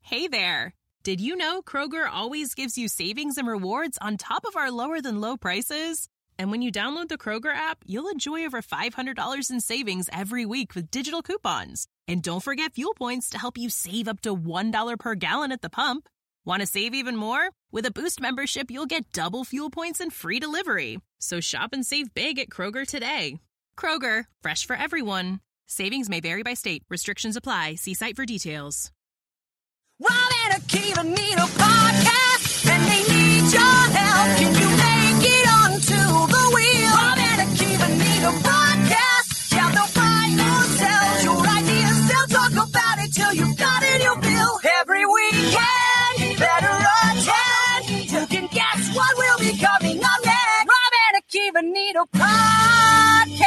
Hey there. Did you know Kroger always gives you savings and rewards on top of our lower-than-low prices? And when you download the Kroger app, you'll enjoy over $500 in savings every week with digital coupons. And don't forget fuel points to help you save up to $1 per gallon at the pump. Want to save even more? With a Boost membership, you'll get double fuel points and free delivery. So shop and save big at Kroger today. Kroger, fresh for everyone. Savings may vary by state. Restrictions apply. See site for details. Rob and Akiva need a podcast, and they need your help. Can you make it onto the wheel? Rob and Akiva need a podcast. Yeah, they'll buy or sell your ideas. They'll talk about it till you've got it, you'll bill. Every weekend, better attend. You can guess what will be coming up next. Rob and Akiva need a podcast.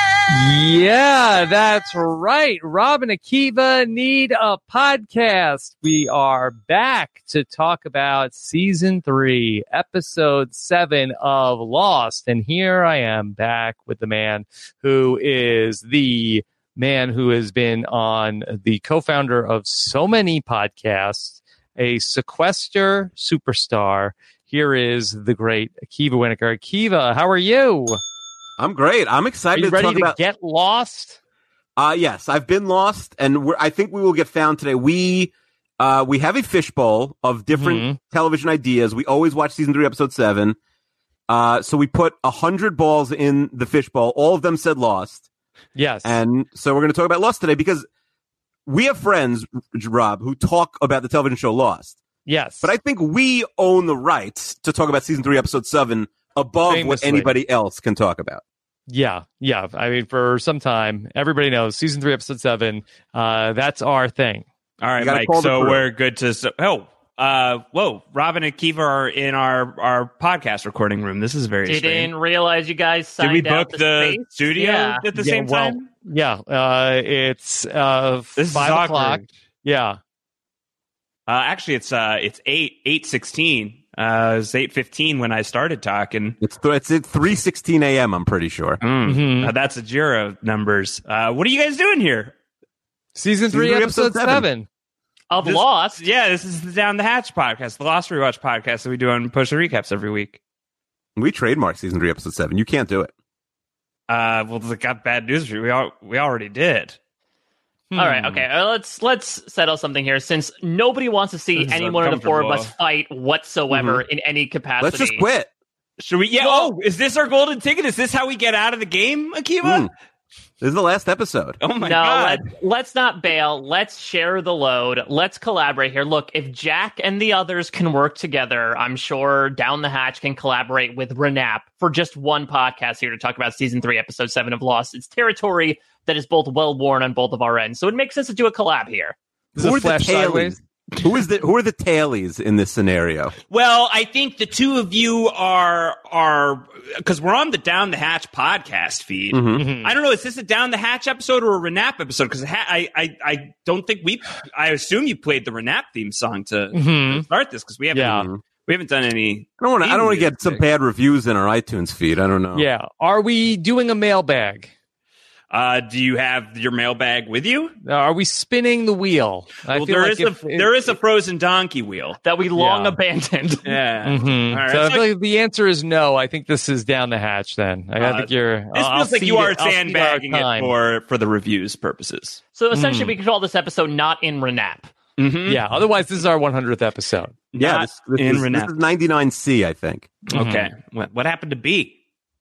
Yeah, that's right. Rob and Akiva need a podcast. We are back to talk about season 3, episode 7 of Lost. And here I am back with the man who is the man who has been on the co-founder of so many podcasts, a sequester superstar. Here is the great Akiva Winokur. Akiva, how are you? I'm great. I'm excited to talk about... to get lost? Yes, I've been lost, and I think we will get found today. We have a fishbowl of different television ideas. We always watch season 3, episode 7. So we put 100 balls in the fishbowl. All of them said Lost. Yes. And so we're going to talk about Lost today because we have friends, Rob, who talk about the television show Lost. Yes. But I think we own the rights to talk about season 3, episode 7 above Famously. What anybody else can talk about. Yeah. I mean, for some time, everybody knows season 3, episode 7. That's our thing. All right, Mike. So we're good to. Whoa! Rob and Akiva are in our podcast recording room. This is very. Didn't realize you guys signed Did we book out the studio at the same time? Yeah. It's this 5 o'clock. Yeah. Actually, it's 8:16. It was 8:15 when I started talking. It's at 3:16 a.m. I'm pretty sure. That's a Jira numbers. What are you guys doing here? Season 3, episode 7 of Lost. Yeah, this is the Down the Hatch podcast, the Lost Rewatch podcast that we do on Post Recaps every week. We trademarked season 3, episode 7. You can't do it. Well, I got bad news for you. We already did. All right, okay. Let's settle something here. Since nobody wants to see any one of the four of us fight whatsoever in any capacity, let's just quit. Should we? Yeah. Oh, is this our golden ticket? Is this how we get out of the game, Akiva? This is the last episode. Oh my God! Let's not bail. Let's share the load. Let's collaborate here. Look, if Jack and the others can work together, I'm sure Down the Hatch can collaborate with Renap for just one podcast here to talk about season 3, episode 7 of Lost. It's territory that is both well worn on both of our ends, so it makes sense to do a collab here. Who are the tailies? Who are the tailies in this scenario? Well, I think the two of you are because we're on the Down the Hatch podcast feed. I don't know. Is this a Down the Hatch episode or a Renap episode? Because I don't think I assume you played the Renap theme song to start this because we haven't. We haven't done any. I don't want to get some bad reviews in our iTunes feed. I don't know. Yeah. Are we doing a mailbag? Do you have your mailbag with you? Are we spinning the wheel? Well, there is a frozen donkey wheel that we long abandoned. Yeah. All right. So I feel like the answer is no. I think this is Down the Hatch then. I think you're. This feels like you are sandbagging it for the reviews purposes. So essentially, we could call this episode Not in Renap. Yeah. Otherwise, this is our 100th episode. Yeah. This is 99C, I think. Okay. What happened to B?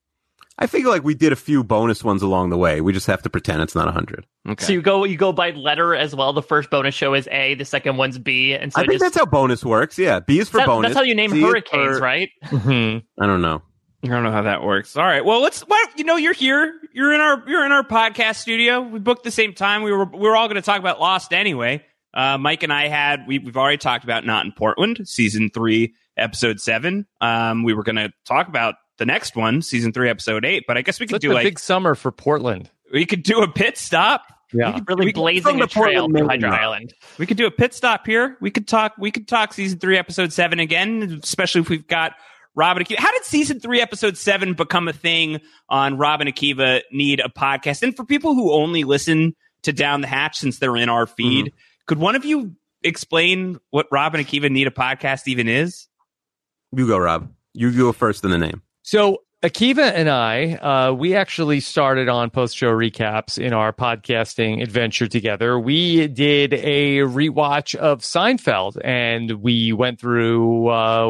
I feel like we did a few bonus ones along the way. We just have to pretend it's not 100. Okay. So you go by letter as well. The first bonus show is A, the second one's B, and so I think that's how bonus works. Yeah, B is for bonus. That's how you name hurricanes, right? I don't know. I don't know how that works. All right. Well, you're here. You're in our podcast studio. We booked the same time. We were all going to talk about Lost anyway. Mike and I we've already talked about Not in Portland, season 3, episode 7. We were going to talk about the next one, season 3, episode 8, but I guess we could do a big summer for Portland. We could do a pit stop. Yeah, really blazing a trail to Hydra Island. We could do a pit stop here. We could talk season 3, episode 7 again, especially if we've got Rob and Akiva. How did season 3, episode 7 become a thing on Rob and Akiva Need a Podcast? And for people who only listen to Down the Hatch since they're in our feed, could one of you explain what Rob and Akiva Need a Podcast even is? You go, Rob. You go first in the name. So Akiva and I, we actually started on post-show recaps in our podcasting adventure together. We did a rewatch of Seinfeld, and we went through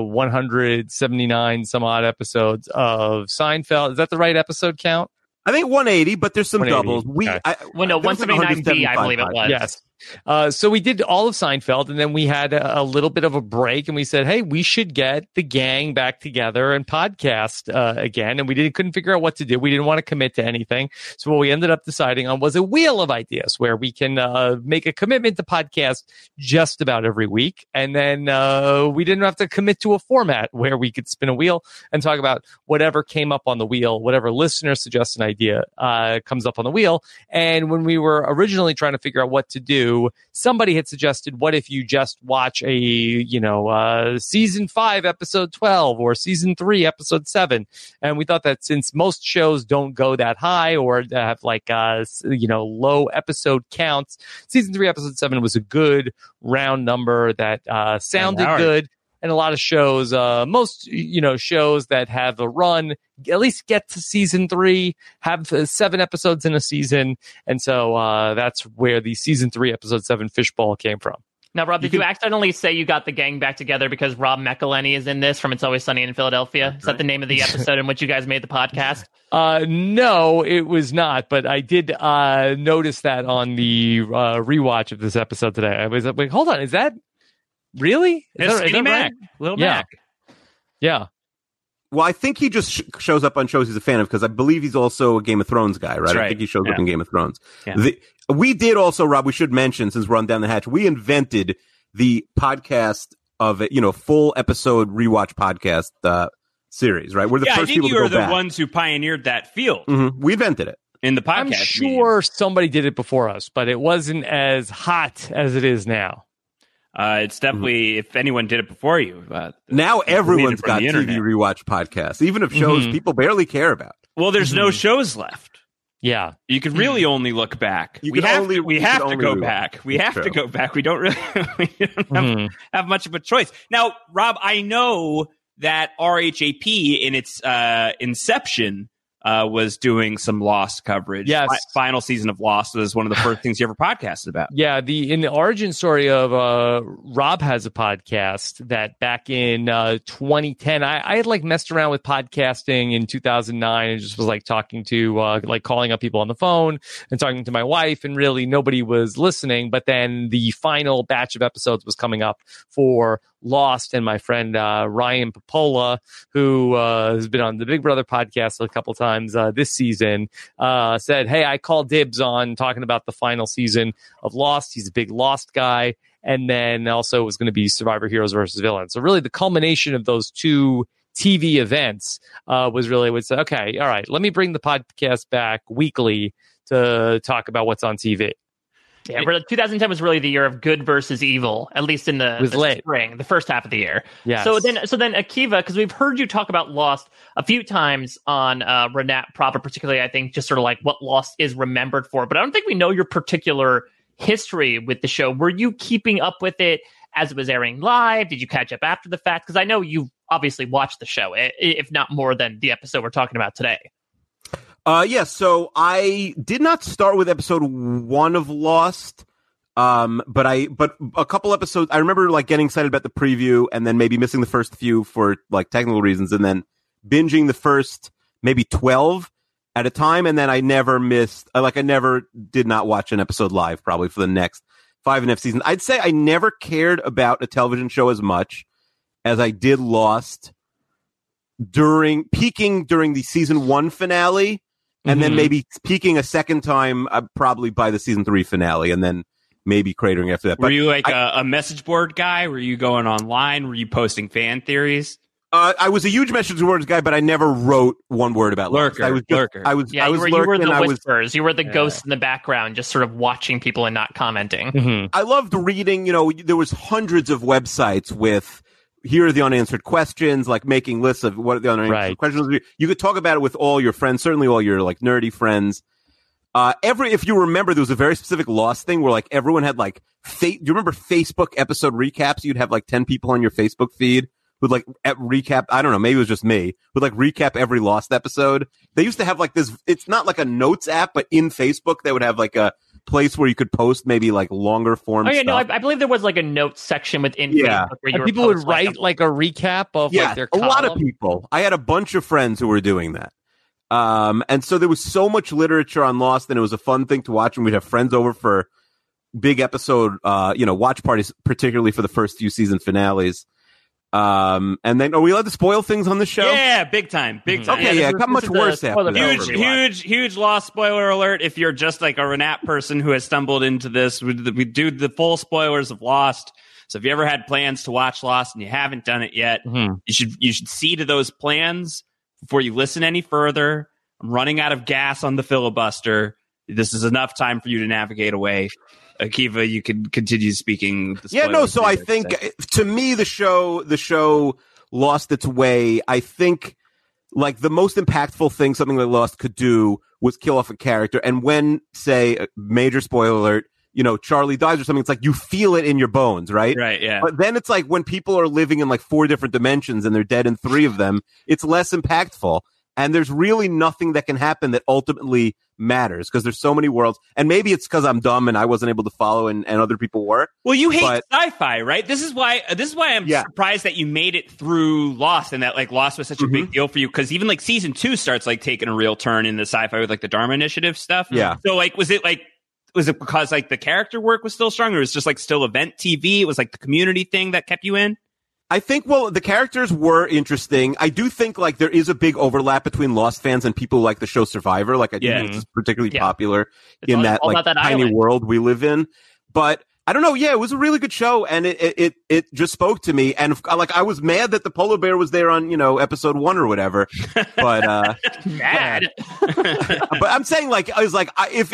179 some odd episodes of Seinfeld. Is that the right episode count? I think 180, but there's some 180. doubles. Okay. 179B, I believe it was. Yes. So we did all of Seinfeld, and then we had a little bit of a break, and we said, hey, we should get the gang back together and podcast again. And we couldn't figure out what to do. We didn't want to commit to anything. So what we ended up deciding on was a wheel of ideas where we can make a commitment to podcast just about every week. And then we didn't have to commit to a format where we could spin a wheel and talk about whatever came up on the wheel, whatever listener suggests an idea comes up on the wheel. And when we were originally trying to figure out what to do, somebody had suggested, what if you just watch a, season 5, episode 12 or season 3, episode 7. And we thought that since most shows don't go that high or have low episode counts, season 3, episode 7 was a good round number that sounded good. And a lot of shows, most shows that have a run, at least get to season 3, have 7 episodes in a season. And so that's where the season 3, episode 7 Fishbowl came from. Now, Rob, did you accidentally say you got the gang back together because Rob McElhenney is in this from It's Always Sunny in Philadelphia? Is that the name of the episode in which you guys made the podcast? No, it was not. But I did notice that on the rewatch of this episode today. I was like, hold on, is that... Really? Is that Mac. Right? Little Mac. Yeah. Well, I think he just shows up on shows he's a fan of because I believe he's also a Game of Thrones guy, right? I think he shows up in Game of Thrones. Yeah. We did also, Rob, we should mention, since we're on Down the Hatch, we invented the podcast of it, full episode rewatch podcast series, right? We're the first people to go back. I think you were the ones who pioneered that field. Mm-hmm. We invented it. In the podcast. I'm sure somebody did it before us, but it wasn't as hot as it is now. It's definitely, if anyone did it before you. Now everyone's got TV rewatch podcasts, even if shows people barely care about. Well, there's no shows left. Yeah. You can really only look back. We have to go back. We have to go back. We don't really have much of a choice. Now, Rob, I know that RHAP in its inception was doing some Lost coverage. Yes. Final season of Lost was one of the first things you ever podcasted about. Yeah, in the origin story of Rob has a podcast that back in 2010, I had messed around with podcasting in 2009 and just was talking to calling up people on the phone and talking to my wife, and really nobody was listening. But then the final batch of episodes was coming up for Lost, and my friend Ryan Popola, who has been on the Big Brother podcast a couple times this season, said, hey, I called dibs on talking about the final season of Lost. He's a big Lost guy. And then also was going to be Survivor Heroes versus Villains. So really the culmination of those two TV events was really, would say, okay, all right, let me bring the podcast back weekly to talk about what's on TV. Yeah, 2010 was really the year of good versus evil, at least in the spring, the first half of the year. Yes. So then Akiva, because we've heard you talk about Lost a few times on Renap proper, particularly, I think, just sort of what Lost is remembered for. But I don't think we know your particular history with the show. Were you keeping up with it as it was airing live? Did you catch up after the fact? Because I know you've obviously watched the show, if not more than the episode we're talking about today. So I did not start with episode 1 of Lost, but a couple episodes, I remember getting excited about the preview and then maybe missing the first few for technical reasons, and then binging the first maybe 12 at a time, and then I never missed, I never did not watch an episode live probably for the next 5.5 seasons. I'd say I never cared about a television show as much as I did Lost peaking during the season 1 finale. And then maybe peaking a second time, probably by the season 3 finale, and then maybe cratering after that. Were you a message board guy? Were you going online? Were you posting fan theories? I was a huge message boards guy, but I never wrote one word about Lurker. Lurker. I was you were the whispers. You were the ghosts in the background, just sort of watching people and not commenting. Mm-hmm. I loved reading. There was hundreds of websites with, here are the unanswered questions, making lists of what are the unanswered questions. You could talk about it with all your friends, certainly all your nerdy friends. if you remember, there was a very specific Lost thing where like everyone had like, do you remember Facebook episode recaps? You'd have like 10 people on your Facebook feed who'd like recap. I don't know. Maybe it was just me would like recap every Lost episode. They used to have like this. It's not like a notes app, but in Facebook, they would have like a place where you could post maybe like longer form stuff. No, I believe there was like a notes section within Facebook where and people would write like a recap of like their column. A lot of people. I had a bunch of friends who were doing that. And so there was so much literature on Lost, and it was a fun thing to watch. And we'd have friends over for big episode, watch parties, particularly for the first few season finales. And then, are we allowed to spoil things on the show? Yeah, big time. Okay, yeah, it got much worse after that. Huge Lost spoiler alert. If you're just like a Renap person who has stumbled into this, we do the full spoilers of Lost. So if you ever had plans to watch Lost and you haven't done it yet, you should see to those plans before you listen any further. I'm running out of gas on the filibuster. This is enough time for you to navigate away. Akiva, you can continue speaking. So I think to me the show lost its way. I think like the most impactful thing something like Lost could do was kill off a character. And when, say, major spoiler alert, Charlie dies or something, it's like you feel it in your bones, right? Right, yeah. But then it's like when people are living in like 4 different dimensions and they're dead in 3 of them, it's less impactful. And there's really nothing that can happen that ultimately matters because there's so many worlds. And maybe it's because I'm dumb and I wasn't able to follow and other people were. Well, you hate sci-fi, right? This is why I'm surprised that you made it through Lost and that like Lost was such a big deal for you because even like season 2 starts like taking a real turn in the sci-fi with like the Dharma Initiative stuff. Yeah. So like, was it because like the character work was still strong or it was just like still event TV? It was like the community thing that kept you in? I think, the characters were interesting. I do think, like, there is a big overlap between Lost fans and people who like the show Survivor. Like, I think it's particularly popular in that, like, tiny world we live in. But, I don't know. Yeah, it was a really good show, and it just spoke to me. And, like, I was mad that the polar bear was there on, episode 1 or whatever. But, mad. But I'm saying, like, I was like,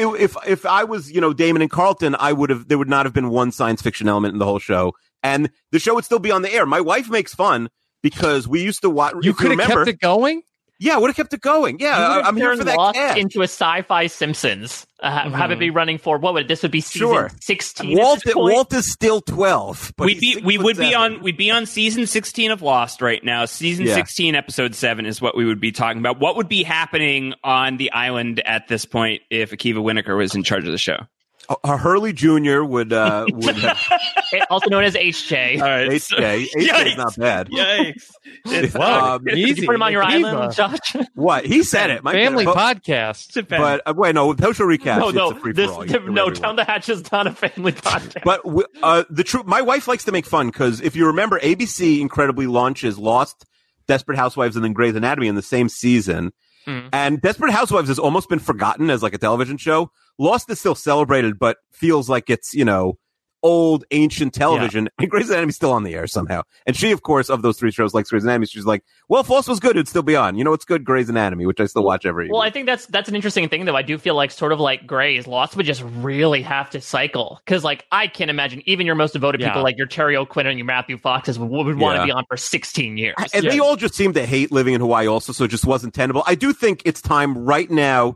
if I was, Damon and Carlton, there would not have been one science fiction element in the whole show. And the show would still be on the air. My wife makes fun because we used to watch. You could have kept it going? Yeah, I would have kept it going. Yeah, I'm here for that cast. Into a sci-fi Simpsons. Have it be running for, this would be season 16. Walt is still 12. But we'd be on season 16 of Lost right now. Season 16, episode 7 is what we would be talking about. What would be happening on the island at this point if Akiva Winokur was in charge of the show? Hurley Jr. would have... also known as HJ. All right. HJ is not bad. Yikes. Did you put him on your island, Josh? What? He said it. Family podcast. But, wait, no, Social Recap. Down the Hatch is not a family podcast. But my wife likes to make fun because if you remember, ABC incredibly launches Lost, Desperate Housewives, and then Grey's Anatomy in the same season. And Desperate Housewives has almost been forgotten as like a television show. Lost is still celebrated, but feels like it's, old, ancient television. Yeah. And Grey's Anatomy is still on the air somehow. And she, of course, of those 3 shows, likes Grey's Anatomy. She's like, well, if Lost was good, it'd still be on. It's good, Grey's Anatomy, which I still watch every week. I think that's an interesting thing, though. I do feel like sort of like Grey's, Lost would just really have to cycle. Because, like, I can imagine even your most devoted people, like your Terry O'Quinn and your Matthew Foxes, would want to be on for 16 years. And they all just seem to hate living in Hawaii also, so it just wasn't tenable. I do think it's time right now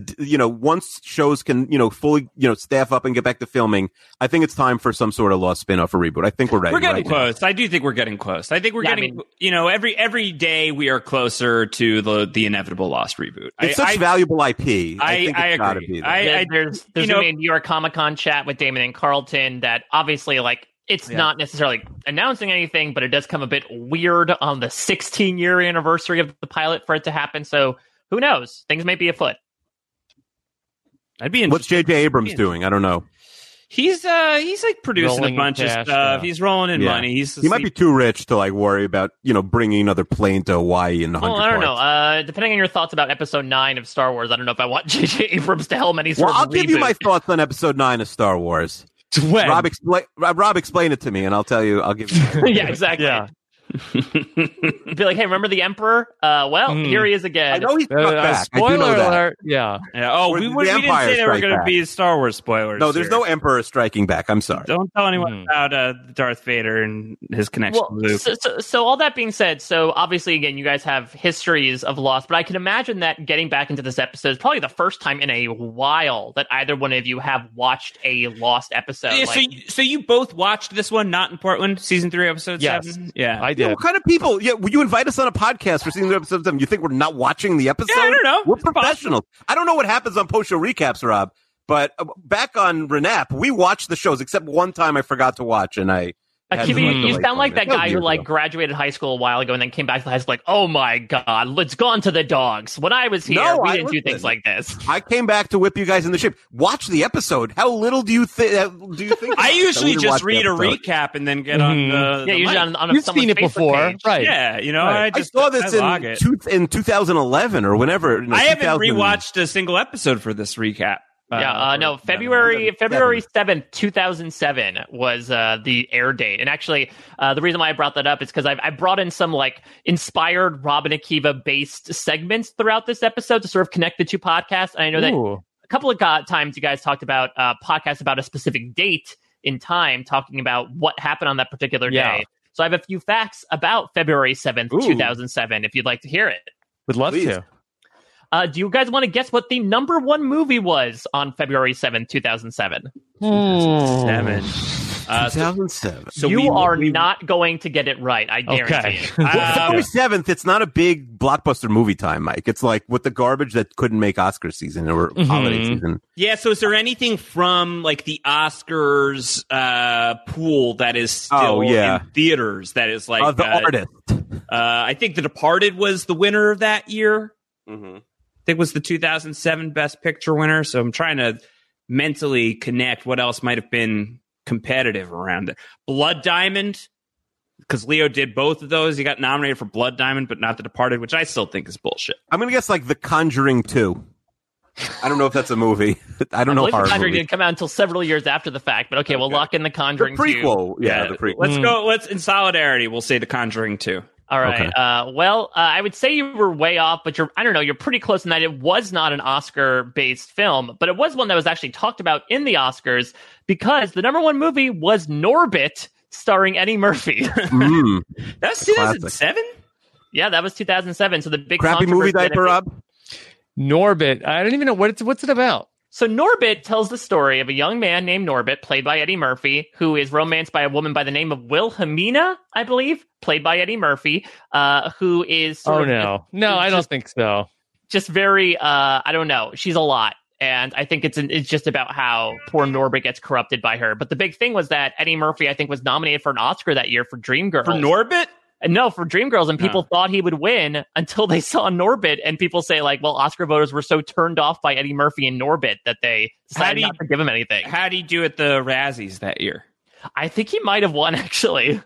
once shows can, fully, staff up and get back to filming, I think it's time for some sort of Lost spin-off or reboot. I think we're ready. We're getting close. I do think we're getting close. I think we're getting, every day we are closer to the inevitable Lost reboot. It's such valuable IP. I agree. There's going to be a New York Comic-Con chat with Damon and Carlton that obviously, like, it's not necessarily announcing anything, but it does come a bit weird on the 16-year anniversary of the pilot for it to happen. So who knows? Things may be afoot. What's J.J. Abrams doing? I don't know. He's like producing a bunch of stuff. Yeah. He's rolling in money. He might be too rich to like worry about bringing another plane to Hawaii in 100 I don't know. Depending on your thoughts about Episode 9 of Star Wars, I don't know if I want J.J. Abrams to helm any sort of I'll give you my thoughts on Episode 9 of Star Wars. When? Rob, explain it to me, and I'll tell you. I'll give you. Yeah, exactly. Yeah. Be like, hey, remember the Emperor? Here he is again. I know he's struck back. I do Spoiler know that. alert. Yeah. Oh, we didn't say there were going to be Star Wars spoilers. No, there's here. no Emperor striking back. I'm sorry. Don't tell anyone about Darth Vader and his connection to Luke. So all that being said, so obviously, again, you guys have histories of Lost, but I can imagine that getting back into this episode is probably the first time in a while that either one of you have watched a Lost episode. Yeah, so you both watched this one, Not in Portland, season 3, episode 7? Yeah, I did. Yeah, what kind of people? Yeah, would you invite us on a podcast for season 3, episode 7? You think we're not watching the episode? Yeah, I don't know. We're professionals. I don't know what happens on post-show recaps, Rob, but back on Renap, we watched the shows, except one time I forgot to watch, and I... Akiva, you sound like that guy who years ago. graduated high school a while ago and then came back to high school like, oh my God, it's gone to the dogs. When I was here, we didn't do things like this. I came back to whip you guys in the ship. Watch the episode. How little do you think? I usually just read a recap and then get on the usually mic. on You've seen it Facebook before, page. right? Yeah, Right. I saw this in 2011 or whenever. I haven't rewatched a single episode for this recap. February 7th, 2007 was the air date. And actually, the reason why I brought that up is because I brought in some inspired Rob and Akiva based segments throughout this episode to sort of connect the two podcasts. And I know that a couple of times you guys talked about podcasts about a specific date in time, talking about what happened on that particular day. So I have a few facts about February 7th, 2007, if you'd like to hear it. Would love to. Do you guys want to guess what the number one movie was on February 7th, 2007? 2007. So you are not going to get it right. I guarantee it. February 7th, it's not a big blockbuster movie time, Mike. It's like with the garbage that couldn't make Oscar season or holiday season. Yeah, so is there anything from the Oscars pool that is still in theaters that is The Artist? I think The Departed was the winner of that year. Mm-hmm. I think it was the 2007 Best Picture winner. So I'm trying to mentally connect what else might have been competitive around it. Blood Diamond, because Leo did both of those. He got nominated for Blood Diamond, but not The Departed, which I still think is bullshit. I'm going to guess The Conjuring 2. I don't know if that's a movie. I don't know. The Conjuring didn't come out until several years after the fact, but okay, we'll lock in The Conjuring 2. The prequel. Yeah, the prequel. Let's in solidarity, we'll say The Conjuring 2. All right. Okay. I would say you were way off, but you're pretty close in that it was not an Oscar-based film, but it was one that was actually talked about in the Oscars because the number one movie was Norbit, starring Eddie Murphy. That was 2007? Yeah, that was 2007. So the big crappy movie diaper, Rob? Norbit. I don't even know what's it about. So Norbit tells the story of a young man named Norbit, played by Eddie Murphy, who is romanced by a woman by the name of Wilhelmina, I believe, played by Eddie Murphy, who is No, I don't think so. Just very, I don't know. She's a lot. And I think it's just about how poor Norbit gets corrupted by her. But the big thing was that Eddie Murphy, I think, was nominated for an Oscar that year for Dreamgirls. For Norbit? No, for Dreamgirls, and people thought he would win until they saw Norbit, and people say Oscar voters were so turned off by Eddie Murphy and Norbit that they decided not to give him anything. How did he do at the Razzies that year? I think he might have won, actually.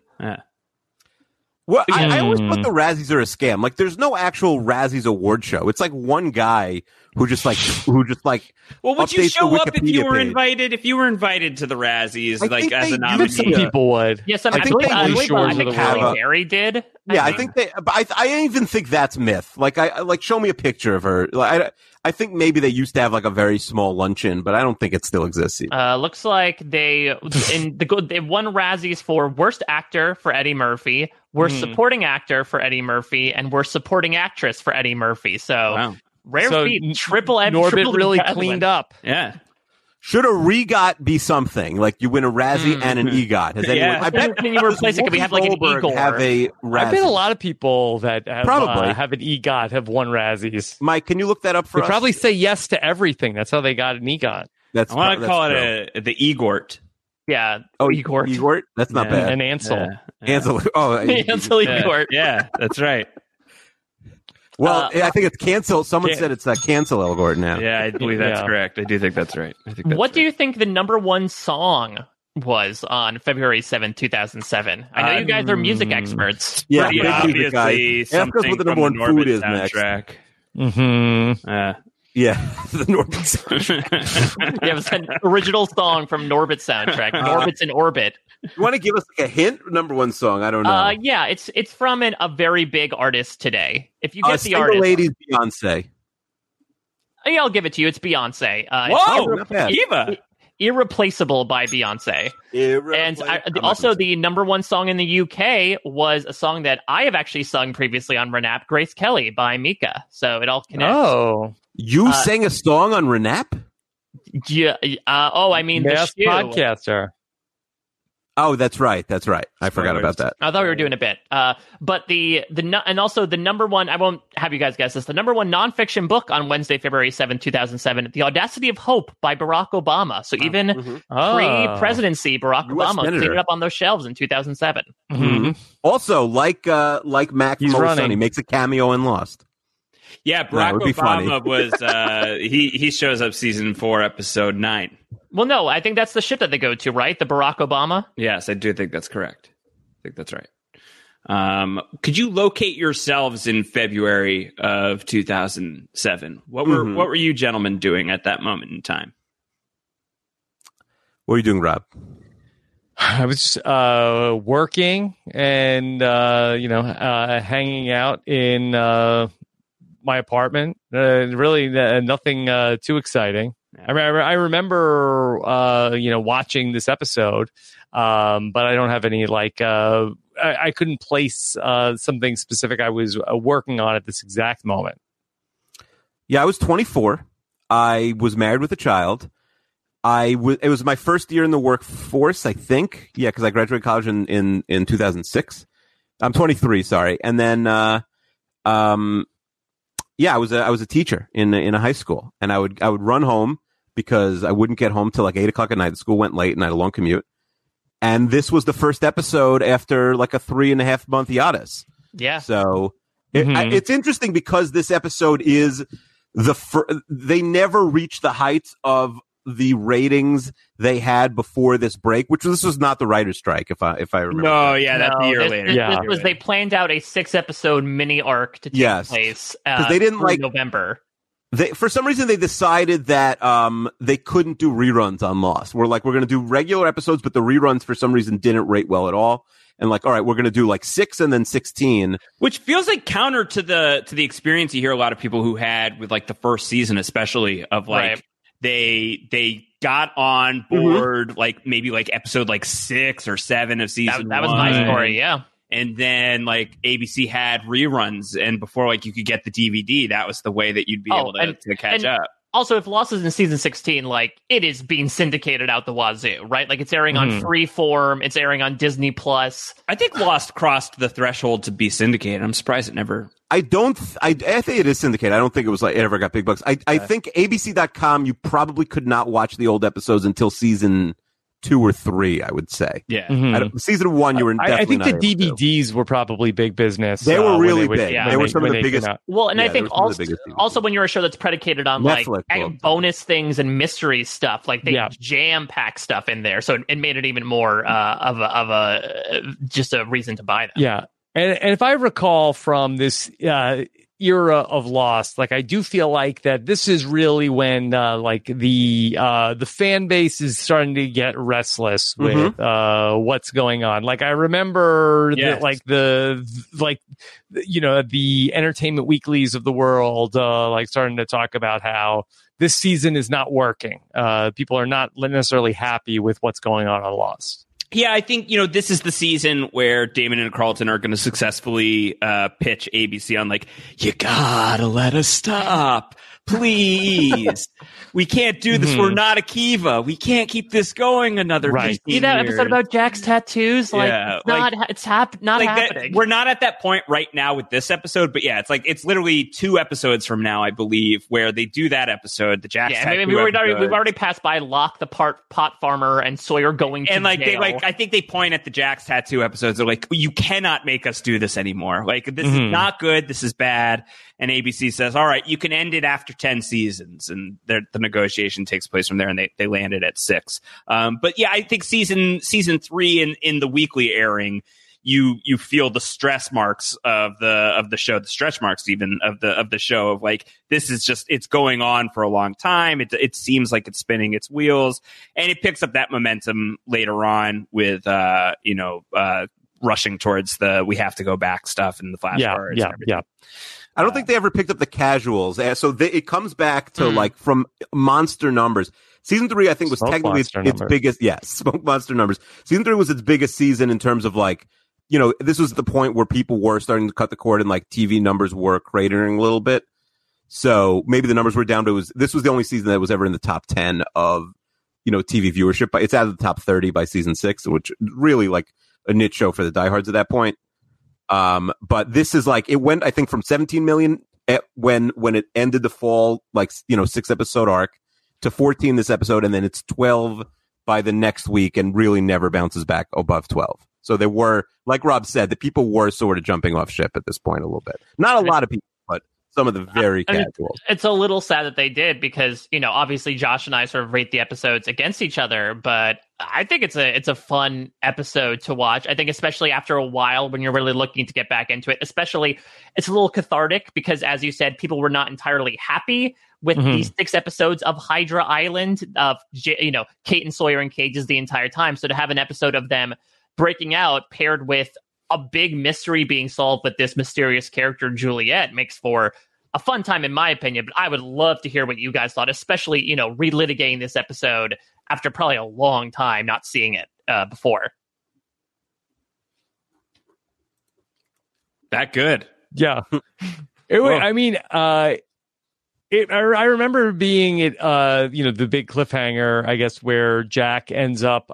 Well, I always thought the Razzies are a scam. There's no actual Razzies award show. It's one guy who just Well, would you updates show the up if you were Wikipedia page. invited? If you were invited to the Razzies, as a nominee, Some people would. Yes, I think I they believe Halle Berry did. Yeah, I think they. But I even think that's myth. Show me a picture of her. I think maybe they used to have a very small luncheon, but I don't think it still exists. Looks like they won Razzies for Worst Actor for Eddie Murphy, Worst Supporting Actor for Eddie Murphy, and Worst Supporting Actress for Eddie Murphy. So rare feat, triple Norbit really cleaned up. Yeah. Should a REGOT be something? You win a Razzie and an EGOT. Has anyone? I bet you replace it. Could we have an Igor? Have a Razzie? I bet a lot of people that have, Probably have an EGOT have won Razzies. Mike, can you look that up for They us? probably say yes to everything. That's how they got an EGOT. I want to call it the Egort. Yeah. Igor. Igor? That's not bad. And Ansel. Yeah. Ansel. Oh, Ansel Igor. Yeah, that's right. Well, I think it's cancel. Someone said it's cancel Elgort now. Yeah, I believe that's correct. I do think that's right. What do you think the number one song was on February 7th, 2007? I know you guys are music experts. Yeah, Pretty big music guy. obviously Ask us what the number one food is next. soundtrack. Mm-hmm. Yeah, the Norbit soundtrack. Yeah, it was an original song from Norbit soundtrack. Norbit's in Orbit. You want to give us like a hint? Number one song? I don't know. Yeah, it's from a very big artist today. If you get the Single artist, Ladies, Beyonce. Yeah, I'll give it to you. It's Beyonce. Whoa, not bad. Eva. Irreplaceable by Beyonce. And also the number one song in the UK was a song that I have actually sung previously on Renap, Grace Kelly by Mika. So it all connects. Oh, You sang a song on Renap? Yeah. I mean, the yes, shoe. podcaster. Oh, that's right. That's right. I forgot about that. I thought we were doing a bit. But and also the number one, I won't have you guys guess this, the number one nonfiction book on Wednesday, February 7th, 2007, The Audacity of Hope by Barack Obama. So even pre-presidency, Barack US Obama Senator. cleaned it up on those shelves in 2007. Mm-hmm. Also, like Mac He's from Always running. Sunny, makes a cameo in Lost. Yeah, That Barack would be funny. Obama was he shows up season 4, episode 9. Well, no, I think that's the ship that they go to, right? The Barack Obama? Yes, I do think that's correct. I think that's right. Could you locate yourselves in February of 2007? What were you gentlemen doing at that moment in time? What are you doing, Rob? I was working and hanging out in my apartment. Really, nothing too exciting. I remember watching this episode, but I don't have any I couldn't place something specific I was working on at this exact moment. Yeah, I was 24. I was married with a child. It was my first year in the workforce, I think. Yeah, because I graduated college in 2006. I'm 23, sorry. And then, I was a teacher in a high school, and I would run home because I wouldn't get home till like 8:00 at night. The school went late, and I had a long commute. And this was the first episode after like a 3.5 month hiatus. Yeah. So it's interesting because this episode is they never reached the heights of the ratings they had before this break, this was not the writer's strike, if I remember. No, yeah, that's a year this, later. This was they planned out a 6-episode mini arc to take place because they didn't through November. For some reason, they decided that they couldn't do reruns on Lost. We're going to do regular episodes, but the reruns for some reason didn't rate well at all. And all right, we're going to do like 6 and then 16, which feels like counter to the experience you hear a lot of people who had with like the first season, especially of like. Right. They got on board like maybe like episode like 6 or 7 of season 1. That was my story, yeah. And then like ABC had reruns, and before like you could get the DVD, that was the way that you'd be able to catch up. Also, if Lost is in season 16, like it is being syndicated out the wazoo, right? Like it's airing on Freeform, it's airing on Disney Plus. I think Lost crossed the threshold to be syndicated. I'm surprised it never. I think it is syndicated. I don't think it was like it ever got big bucks. I think ABC.com, you probably could not watch the old episodes until season 2 or 3, I would say. Yeah. Season 1, you were definitely I think not the able DVDs to. were probably big business. They were really big. Yeah. They were some of the biggest. Well, and I think also when you're a show that's predicated on Netflix like bonus things and mystery stuff, like they jam pack stuff in there, so it made it even more of a just a reason to buy them. Yeah, and if I recall from this era of Lost, like I do feel like that this is really when like the fan base is starting to get restless with what's going on. Like I remember the Entertainment Weeklies of the world like starting to talk about how this season is not working. People are not necessarily happy with what's going on Lost. Yeah, I think, this is the season where Damon and Carlton are going to successfully pitch ABC on like, you gotta let us stop, please. We can't do this. We're not Akiva. We can't keep this going another 15 See that years. episode about Jack's tattoos? Like, it's not happening. We're not at that point right now with this episode, but yeah, it's literally 2 episodes from now, I believe, where they do that episode, the Jack's tattoo we've already passed by Locke the pot farmer and Sawyer going to jail. I think they point at the Jack's tattoo episodes. They're like, you cannot make us do this anymore. Like, this is not good. This is bad. And ABC says, all right, you can end it after 10 seasons. And the negotiation takes place from there, and they landed at 6. But yeah, I think season 3 in the weekly airing, you feel the stress marks of the show, the stretch marks even of the show of like, this is just, it's going on for a long time. It seems like it's spinning its wheels, and it picks up that momentum later on with rushing towards the we have to go back stuff and the flash forwards. Yeah. I don't think they ever picked up the casuals. So it comes back to like from monster numbers. Season 3, I think, was technically its biggest. Yeah, Smoke Monster numbers. Season 3 was its biggest season in terms of like, this was the point where people were starting to cut the cord and like TV numbers were cratering a little bit. So maybe the numbers were down to this was the only season that was ever in the top 10 of, TV viewership. But it's out of the top 30 by season 6, which really like a niche show for the diehards at that point. But this is like, it went, I think, from 17 million when it ended the fall, like, 6 episode arc to 14 this episode. And then it's 12 by the next week and really never bounces back above 12. So there were, like Rob said, the people were sort of jumping off ship at this point a little bit. Not a lot of people, but some of the very casuals. It's a little sad that they did because, obviously Josh and I sort of rate the episodes against each other, but I think it's a fun episode to watch. I think especially after a while when you're really looking to get back into it, especially it's a little cathartic because, as you said, people were not entirely happy with these 6 episodes of Hydra Island, of, Kate and Sawyer in cages the entire time. So to have an episode of them breaking out paired with a big mystery being solved with this mysterious character, Juliet, makes for a fun time, in my opinion. But I would love to hear what you guys thought, especially, relitigating this episode after probably a long time not seeing it before. That good. Yeah. I remember being it, the big cliffhanger, I guess, where Jack ends up,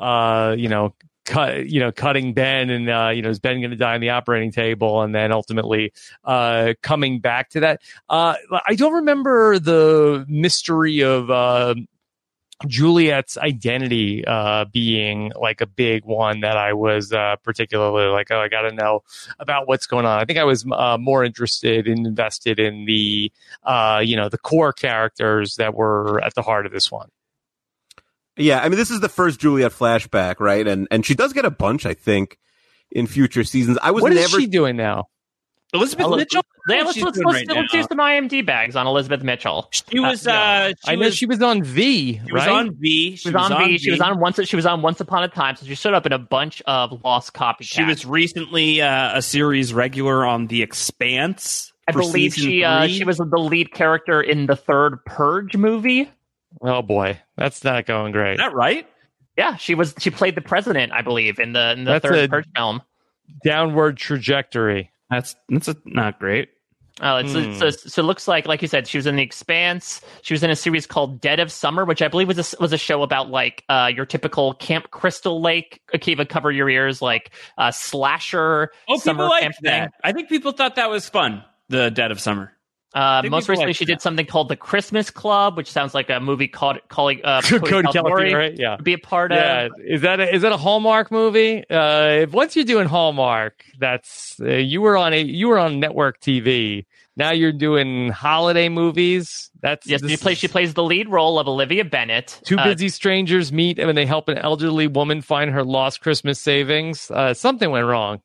cutting Ben, and is Ben going to die on the operating table, and then ultimately coming back to that. I don't remember the mystery of Juliet's identity being like a big one that I was particularly like, I got to know about what's going on. I think I was more interested and invested in the the core characters that were at the heart of this one. Yeah, I mean, this is the first Juliet flashback, right? And she does get a bunch, I think, in future seasons. What is she doing now? Elizabeth Mitchell? Let's do some IMDb bags on Elizabeth Mitchell. She was. I know she was on V. She was on V. She was on Once Upon a Time. So she showed up in a bunch of Lost Copycats. She was recently a series regular on The Expanse. I believe she was the lead character in the 3rd Purge movie. Oh boy, that's not going great. Is that right? Yeah, she played the president, I believe, in the 3rd Purge film. Downward trajectory. That's not great. So it looks like you said, she was in The Expanse. She was in a series called Dead of Summer, which I believe was a show about like your typical Camp Crystal Lake. Akiva, cover your ears, like slasher. People liked that. I think people thought that was fun. The Dead of Summer. Most recently, she did something called The Christmas Club, which sounds like a movie called Cody Califieri, right? Yeah, be a part of. Is that a Hallmark movie? Once you're doing Hallmark, that's you were on network TV. Now you're doing holiday movies. She plays the lead role of Olivia Bennett. Two busy strangers meet and they help an elderly woman find her lost Christmas savings. Something went wrong.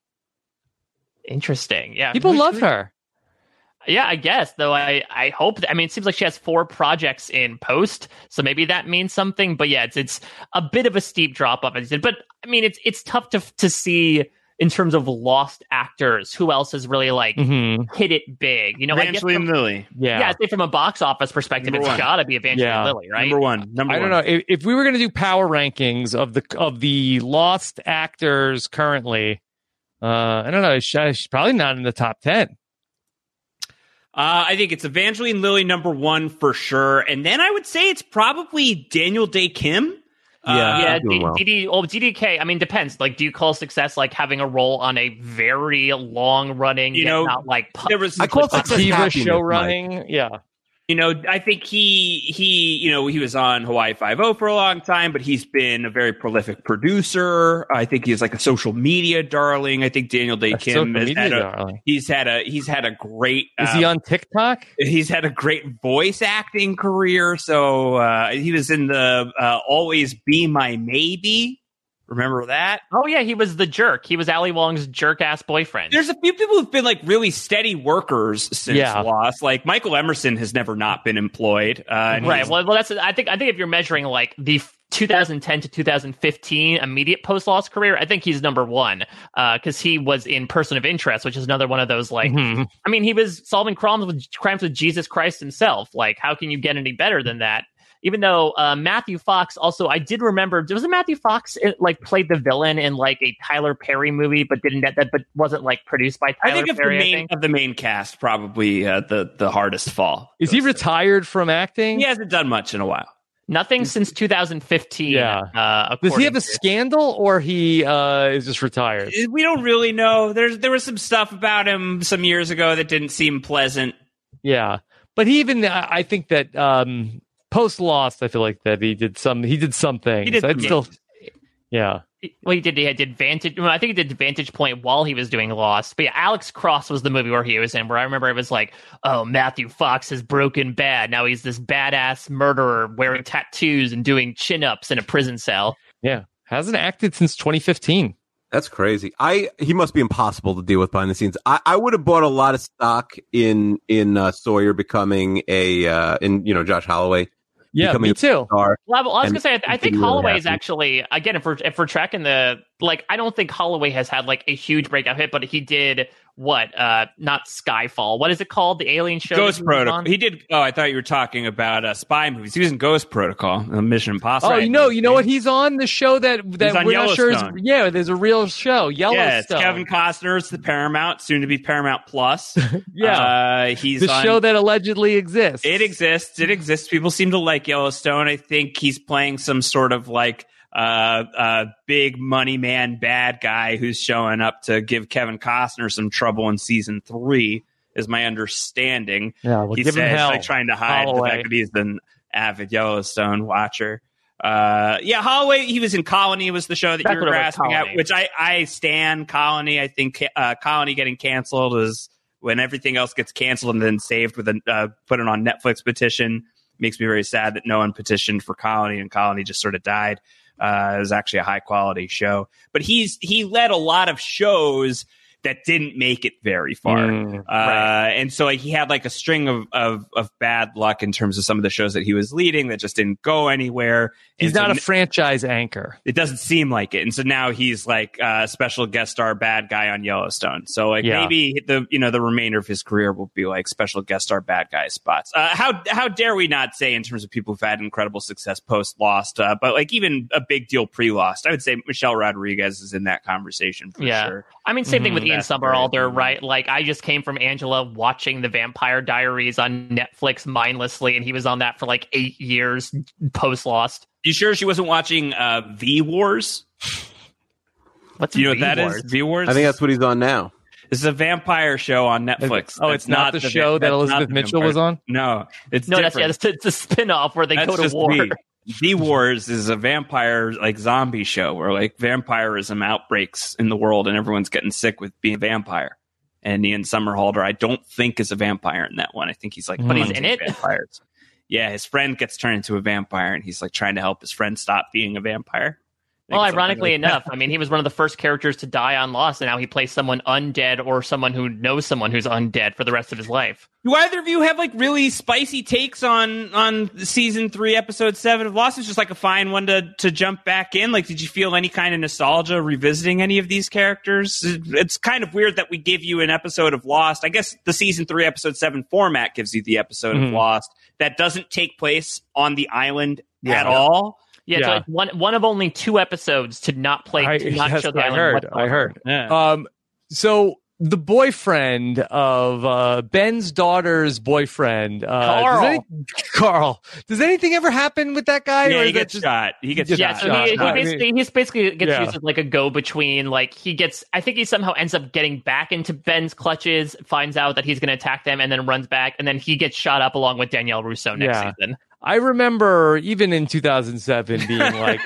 Interesting. Yeah, people love her. Yeah, I guess, though I hope it seems like she has 4 projects in post, so maybe that means something. But yeah, it's a bit of a steep drop off. But I mean, it's tough to see in terms of lost actors who else has really like hit it big. Evangeline Lilly. Yeah, I think from a box office perspective, it's got to be Evangeline Lilly, right? Number one. I don't know if we were going to do power rankings of the lost actors currently. I don't know. She's probably not in the top 10. I think it's Evangeline Lilly number 1 for sure, and then I would say it's probably Daniel Day Kim. DDK. I mean, depends. Like, do you call success like having a role on a very long running, not like I call success show running? Yeah. I think he was on Hawaii Five-0 for a long time, but he's been a very prolific producer. I think he's like a social media darling. I think Daniel Day Kim he's had a great. Is he on TikTok? He's had a great voice acting career. So he was in the Always Be My Maybe Remember that? Oh yeah, he was the jerk. He was Ali Wong's jerk ass boyfriend. There's a few people who've been like really steady workers since Yeah. Lost. Like Michael Emerson has never not been employed. And Right. he's- Well, that's. I think if you're measuring like the 2010 to 2015 immediate post-Lost career, I think he's number one because he was in Person of Interest, which is another one of those like. Mhm. I mean, he was solving crimes with Jesus Christ himself. Like, how can you get any better than that? Even though Matthew Fox also, I did remember, was it Matthew Fox like played the villain in like a Tyler Perry movie, but but wasn't like produced by I Tyler think of Perry. the main cast, probably the hardest fall. Is he retired from acting? He hasn't done much in a while. Nothing since 2015. Yeah. Does he have a scandal, or he is just retired? We don't really know. There was some stuff about him some years ago that didn't seem pleasant. Yeah, but he even I think that post Lost, I feel like that he did some things. He did I'd some still, yeah. Well, he did Vantage. Well, I think he did Vantage Point while he was doing Lost. But yeah, Alex Cross was the movie where he was in. Where I remember it was like, oh, Matthew Fox has broken bad. Now he's this badass murderer wearing tattoos and doing chin ups in a prison cell. Yeah, hasn't acted since 2015. That's crazy. He must be impossible to deal with behind the scenes. I would have bought a lot of stock in Sawyer becoming in Josh Holloway. Yeah, becoming me a too. star. Well, I was And gonna say, I think he really Holloway is hasn't. actually, again, if we're tracking the, like, I don't think Holloway has had like a huge breakout hit, but he did not Skyfall. What is it called? The alien show? Ghost that he was Protocol. on? He did. Oh, I thought you were talking about spy movies. He was in Ghost Protocol, Mission Impossible. Oh, you know what? He's on the show that on we're not sure is. Yellowstone. Yeah, there's a real show, Yellowstone. Yeah, it's Kevin Costner's the Paramount, soon to be Paramount Plus. Yeah. He's the on, show that allegedly exists. It exists. People seem to like Yellowstone. I think he's playing some sort of like big money man bad guy who's showing up to give Kevin Costner some trouble in season 3, is my understanding. Yeah, well, He give him says, hell. like, trying to hide Holloway. the fact that he's an avid Yellowstone watcher. Holloway, he was in Colony, was the show that That's you what were it was, grasping at, Colony. which I stand Colony. I think Colony getting canceled is when everything else gets canceled and then saved with a put it on Netflix petition. Makes me very sad that no one petitioned for Colony, and Colony just sort of died. It was actually a high quality show, but he led a lot of shows that didn't make it very far. And so he had like a string of bad luck in terms of some of the shows that he was leading that just didn't go anywhere. He's And so not a franchise anchor. it doesn't seem like it. And so now he's like a special guest star bad guy on Yellowstone. So like Yeah. maybe the remainder of his career will be like special guest star bad guy spots. How dare we not say in terms of people who've had incredible success post Lost, but like even a big deal pre Lost, I would say Michelle Rodriguez is in that conversation for sure. I mean, same thing with Ian That's Somerhalder, very- right? Like, I just came from Angela watching The Vampire Diaries on Netflix mindlessly, and he was on that for like 8 years post Lost. You sure she wasn't watching V Wars? What's Do you know what that V-Wars? is? V Wars? I think that's what he's on now. This is a vampire show on Netflix. Oh, That's it's not the show that that's not Elizabeth the Mitchell vampire- was on? No, it's No, different. it's a spin-off where they That's go to just war. V Wars is a vampire like zombie show where like vampirism outbreaks in the world and everyone's getting sick with being a vampire. And Ian Somerhalder, I don't think is a vampire in that one. I think he's like, But he's hunting in it? Vampires. Yeah, his friend gets turned into a vampire, and he's like trying to help his friend stop being a vampire. Well, Like, something ironically like enough, that. I mean, he was one of the first characters to die on Lost, and now he plays someone undead or someone who knows someone who's undead for the rest of his life. Do either of you have like really spicy takes on season 3, episode 7 of Lost? It's just like a fine one to jump back in. Like, did you feel any kind of nostalgia revisiting any of these characters? It's kind of weird that we give you an episode of Lost. I guess the season 3, episode 7 format gives you the episode of Lost that doesn't take place on the island at all. Yeah, Yeah. it's like one of only 2 episodes to not play, to not yes, show the I island heard. whatsoever. I heard. Yeah. So the boyfriend of Ben's daughter's boyfriend, Carl. Does anything ever happen with that guy? Yeah, or he is that gets just- shot. He gets Yeah, shot. so shot. he I mean, basically gets yeah. used as like a go-between. Like I think he somehow ends up getting back into Ben's clutches, finds out that he's going to attack them, and then runs back, and then he gets shot up along with Danielle Rousseau next Yeah. season. I remember even in 2007 being like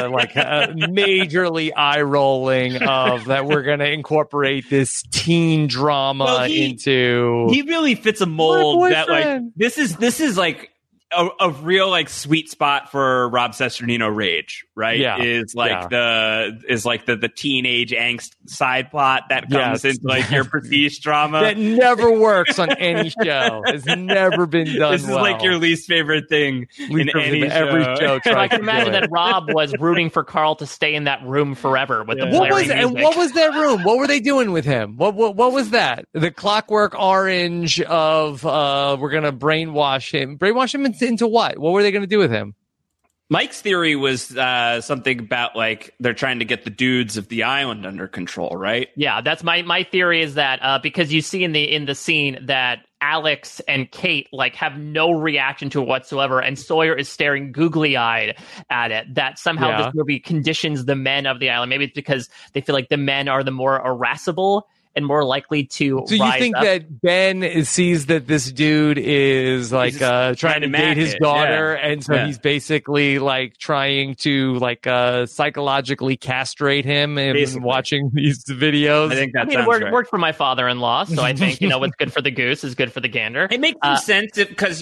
majorly eye rolling of that we're going to incorporate this teen drama Well, into. He really fits a mold My that like boyfriend. this is like a real like sweet spot for Rob Cesternino rage, right? Yeah. Is like the teenage angst side plot that comes into like your prestige drama. That never works on any show. It's never been done. This is like your least favorite thing in any every show. So I can imagine that Rob was rooting for Carl to stay in that room forever with the blaring music. And what was that room? What were they doing with him? What was that? The Clockwork Orange of we're gonna brainwash him. Brainwash him into what? What were they gonna do with him? Mike's theory was something about like they're trying to get the dudes of the island under control, right? Yeah, that's my theory is that because you see in the scene that Alex and Kate like have no reaction to it whatsoever, and Sawyer is staring googly-eyed at it. That somehow this movie conditions the men of the island. Maybe it's because they feel like the men are the more irascible and more likely to So you think up. that Ben sees that this dude is like trying to date his daughter, and so he's basically like trying to like psychologically castrate him and watching these videos? I think that it worked for my father-in-law, so I think what's good for the goose is good for the gander. It makes some sense because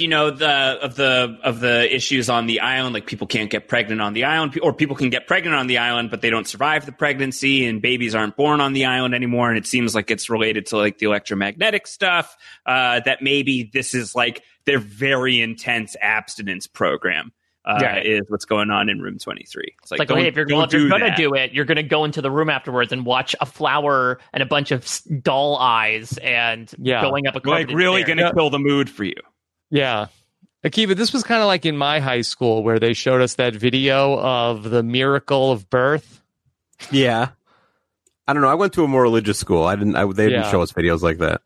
the issues on the island, like people can't get pregnant on the island, or people can get pregnant on the island, but they don't survive the pregnancy, and babies aren't born on the island anymore, and it seems like it's related to like the electromagnetic stuff, that maybe this is like their very intense abstinence program is what's going on in room 23. It's like, hey, if you're going to do it, you're going to go into the room afterwards and watch a flower and a bunch of doll eyes and going up a carpet. Like really going to kill the mood for you. Yeah. Akiva, this was kind of like in my high school where they showed us that video of the miracle of birth. Yeah. I don't know. I went to a more religious school. They didn't show us videos like that.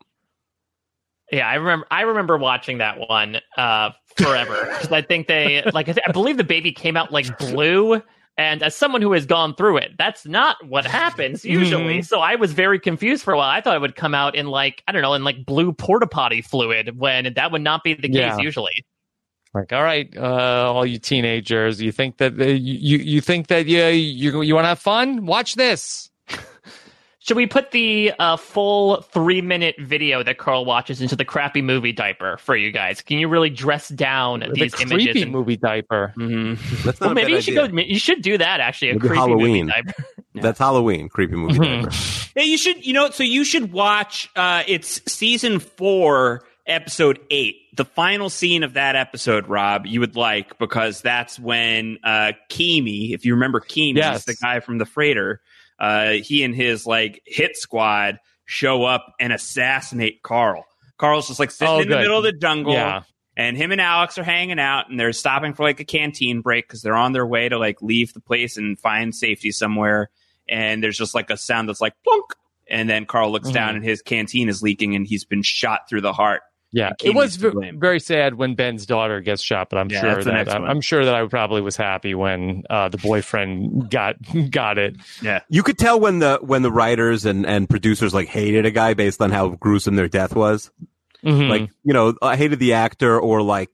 Yeah, I remember watching that one forever because I think they I believe the baby came out like blue, and as someone who has gone through it, that's not what happens usually. Mm-hmm. So I was very confused for a while. I thought it would come out in like blue porta potty fluid when that would not be the case usually. Like, all right, all you teenagers, you think that you think that you want to have fun? Watch this. Should we put the full 3-minute video that Carl watches into the crappy movie diaper for you guys? Can you really dress down these images? Creepy movie diaper. Mm-hmm. That's not maybe you should idea. You should do that actually. Maybe creepy Halloween. Movie diaper. That's Halloween. Creepy movie diaper. Yeah, you should. So you should watch. It's season 4, episode 8. The final scene of that episode, Rob, you would like because that's when Keamy, if you remember Keamy, is the guy from the freighter. He and his like hit squad show up and assassinate Carl. Carl's just like sitting in the middle of the jungle, and him and Alex are hanging out, and they're stopping for like a canteen break because they're on their way to like leave the place and find safety somewhere. And there's just like a sound that's like plunk, and then Carl looks down and his canteen is leaking, and he's been shot through the heart. Yeah, it was very sad when Ben's daughter gets shot, but I'm sure that I probably was happy when the boyfriend got it. Yeah, you could tell when the writers and producers like hated a guy based on how gruesome their death was. Mm-hmm. Like I hated the actor, or like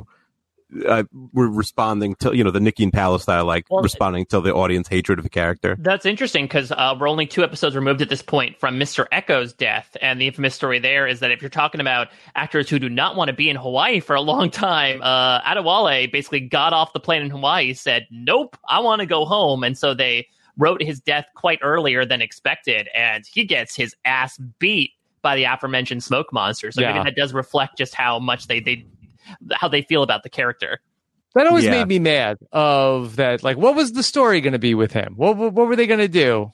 we're responding to the Nikki and Palace style, responding to the audience hatred of the character. That's interesting because we're only 2 episodes removed at this point from Mr. Echo's death, and the infamous story there is that if you're talking about actors who do not want to be in Hawaii for a long time, Adewale basically got off the plane in Hawaii, said, "Nope, I want to go home," and so they wrote his death quite earlier than expected, and he gets his ass beat by the aforementioned smoke monsters. So maybe that does reflect just how much how they feel about the character. That always made me mad of that. Like, what was the story going to be with him? What were they going to do?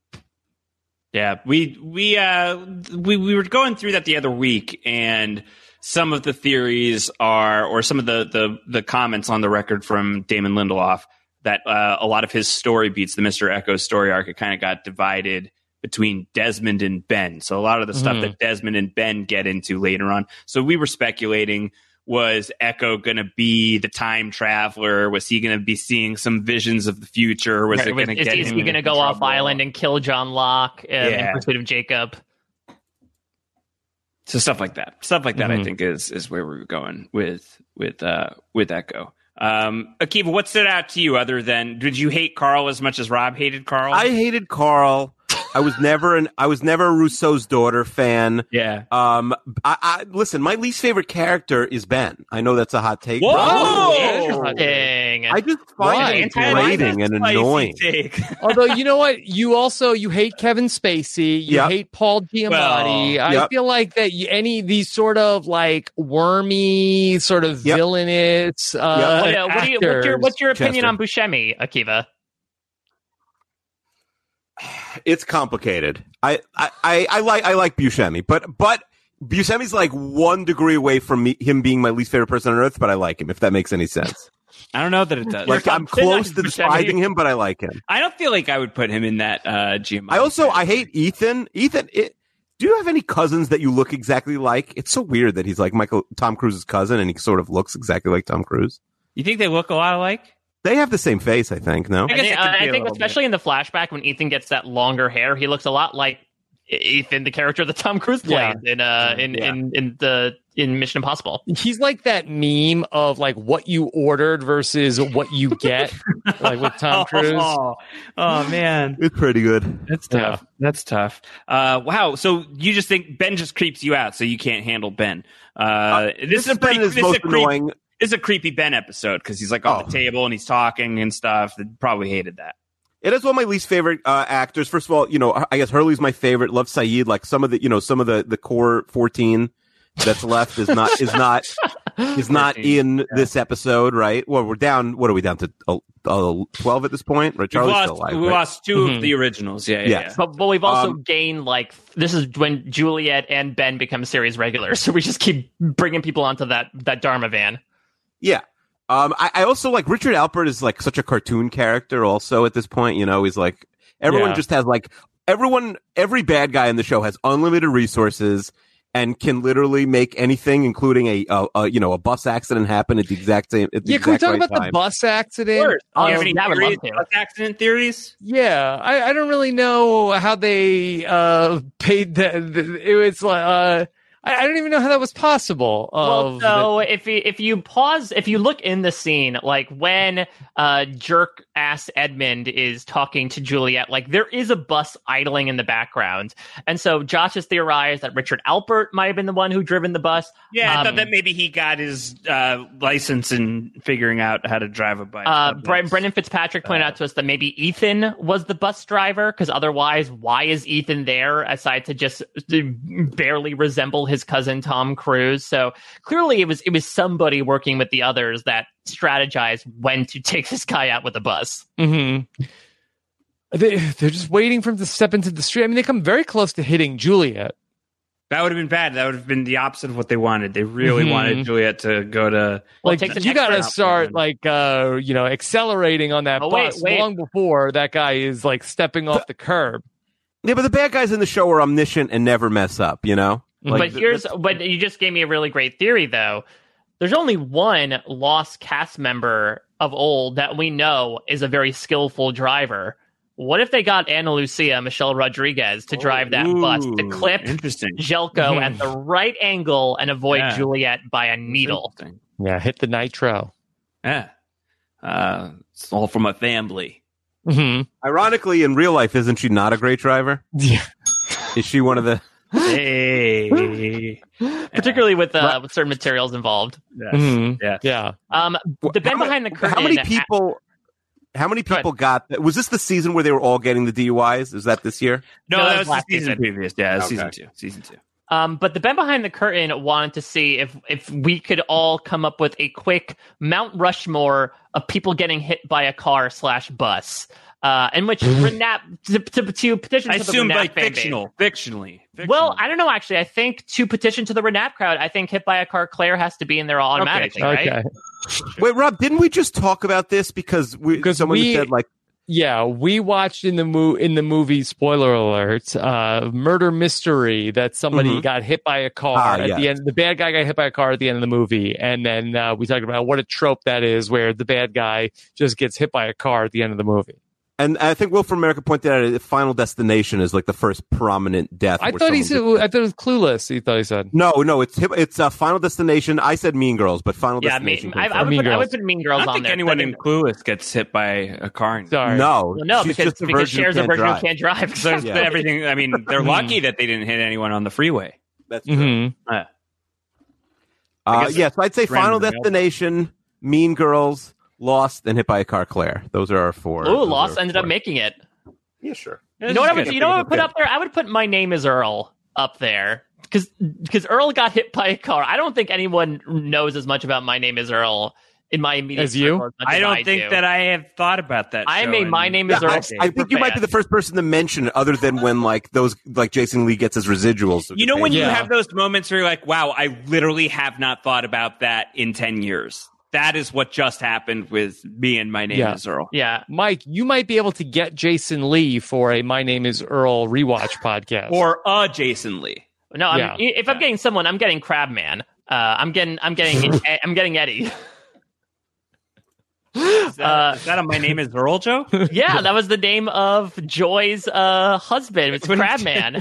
Yeah, we were going through that the other week, and some of the theories or some of the comments on the record from Damon Lindelof that a lot of his story beats, the Mr. Echo story arc, it kind of got divided between Desmond and Ben. So a lot of the stuff that Desmond and Ben get into later on. So we were speculating, was Echo going to be the time traveler? Was he going to be seeing some visions of the future? Was it going to get him? Is he going to go off island and kill John Locke in pursuit of Jacob? So stuff like that. I think is where we're going with Echo. Akiva, what stood out to you other than, did you hate Carl as much as Rob hated Carl? I hated Carl. I was never a Rousseau's daughter fan. Yeah. I listen. My least favorite character is Ben. I know that's a hot take. Whoa! Interesting. I just find it grating and annoying. Although, you know what? You hate Kevin Spacey. You hate Paul Giamatti. Well, I feel like that these sort of like wormy, sort of villainous. What's your opinion on Buscemi, Akiva? It's complicated. I like Buscemi, but Buscemi's like 1 degree away from him being my least favorite person on earth. But I like him, if that makes any sense. I don't know that it does. Like I'm close to despising him, but I like him. I don't feel like I would put him in that Giamatti. I hate Ethan. Ethan, do you have any cousins that you look exactly like? It's so weird that he's like Tom Cruise's cousin, and he sort of looks exactly like Tom Cruise. You think they look a lot alike? They have the same face, I think. No, I think especially in the flashback when Ethan gets that longer hair, he looks a lot like Ethan, the character that Tom Cruise played in Mission Impossible. He's like that meme of like what you ordered versus what you get, like with Tom Cruise. Oh man, it's pretty good. That's tough. That's tough. Wow. So you just think Ben just creeps you out, so you can't handle Ben. This is most annoying. It's a creepy Ben episode because he's like on the table and he's talking and stuff. They probably hated that. It is one of my least favorite actors. First of all, I guess Hurley's my favorite. Love Saeed. Like some of the core 14 that's left is not in this episode, right? Well, we're down. What are we down to? 12 at this point, right? Charlie's still alive. We lost 2 of the originals. Yeah. But we've also gained this is when Juliet and Ben become series regulars, so we just keep bringing people onto that Dharma van. Yeah. I also like Richard Alpert is like such a cartoon character also at this point. He's like, everyone just has like, every bad guy in the show has unlimited resources and can literally make anything, including a bus accident happen at the exact same, can we talk about the bus accident? Do you have any theories, bus accident theories? Yeah. I don't really know how they, paid it was like, I don't even know how that was possible. If you look in the scene, like when jerk ass Edmund is talking to Juliet, like there is a bus idling in the background, and so Josh has theorized that Richard Alpert might have been the one who driven the bus. Yeah, I thought that maybe he got his license in figuring out how to drive a bike. Brendan Fitzpatrick pointed out to us that maybe Ethan was the bus driver, because otherwise, why is Ethan there aside to just barely resemble his cousin Tom Cruise? So clearly it was somebody working with the others that strategized when to take this guy out with a bus. Mm-hmm. They're just waiting for him to step into the street. I mean, they come very close to hitting Juliet. That would have been bad. That would have been the opposite of what they wanted. They really wanted Juliet to go to... you got to start, accelerating on that bus long before that guy is, stepping off the curb. Yeah, but the bad guys in the show are omniscient and never mess up, But you just gave me a really great theory, though. There's only one lost cast member of old that we know is a very skillful driver. What if they got Ana Lucia, Michelle Rodriguez, to drive that bus to clip Jelko at the right angle and avoid Juliet by a needle? Yeah, hit the nitro. Yeah. It's all from a family. Mm-hmm. Ironically, in real life, isn't she not a great driver? Yeah. Is she one of the... Hey. Particularly with certain materials involved. Yes. Mm-hmm. Yes. Yeah. The Ben behind the curtain. How many people got... Was this the season where they were all getting the DUIs? Is that this year? No, that was the season previous. Yeah, season 2. But the Ben behind the curtain wanted to see if we could all come up with a quick Mount Rushmore of people getting hit by a car / bus. In which Renap to petition I to the assume Renap fan fictionally. Well, I don't know. Actually, I think to petition to the Renap crowd, I think hit by a car Claire has to be in there automatically, right? Wait, Rob, didn't we just talk about this because someone said Yeah, we watched in the movie, spoiler alert, murder mystery that somebody got hit by a car at the end. The bad guy got hit by a car at the end of the movie. And then we talked about what a trope that is where the bad guy just gets hit by a car at the end of the movie. And I think Will from America pointed out Final Destination is like the first prominent death. I where thought someone it was Clueless. He thought he said. No, it's Final Destination. I said Mean Girls, but Final Destination. I would put Mean Girls I don't on think there. anyone in Clueless gets hit by a car. Sorry. No, Well, no, she's because just a virgin Cher's a who virgin can't who can't drive. So Yeah. everything. I mean, they're lucky that they didn't hit anyone on the freeway. That's true. Mhm. So I'd say it's random Final in the Destination, Mean Girls, Lost, and Hit by a Car, Claire. Those are our four. Ooh, Those Lost are ended four. up making it. Yeah, sure. You know what I would put up there? I would put My Name is Earl up there. Because Earl got hit by a car. I don't think anyone knows as much about My Name is Earl in my immediate As you? circle as much I as don't think do. that I have thought about that. I show made in- My Name is Yeah, Earl. I think you might be the first person to mention it, other than when like Jason Lee gets his residuals. You know when you Yeah. have those moments where you're like, wow, I literally have not thought about that in 10 years. That is what just happened with me and My Name Yeah. is Earl. Yeah. Mike, you might be able to get Jason Lee for a My Name is Earl rewatch podcast. Or Jason Lee. No, Yeah. if I'm getting someone, I'm getting Crabman. I'm getting Eddie. Is that a My Name is Earl joke? Yeah, that was the name of Joy's husband. It's Crabman.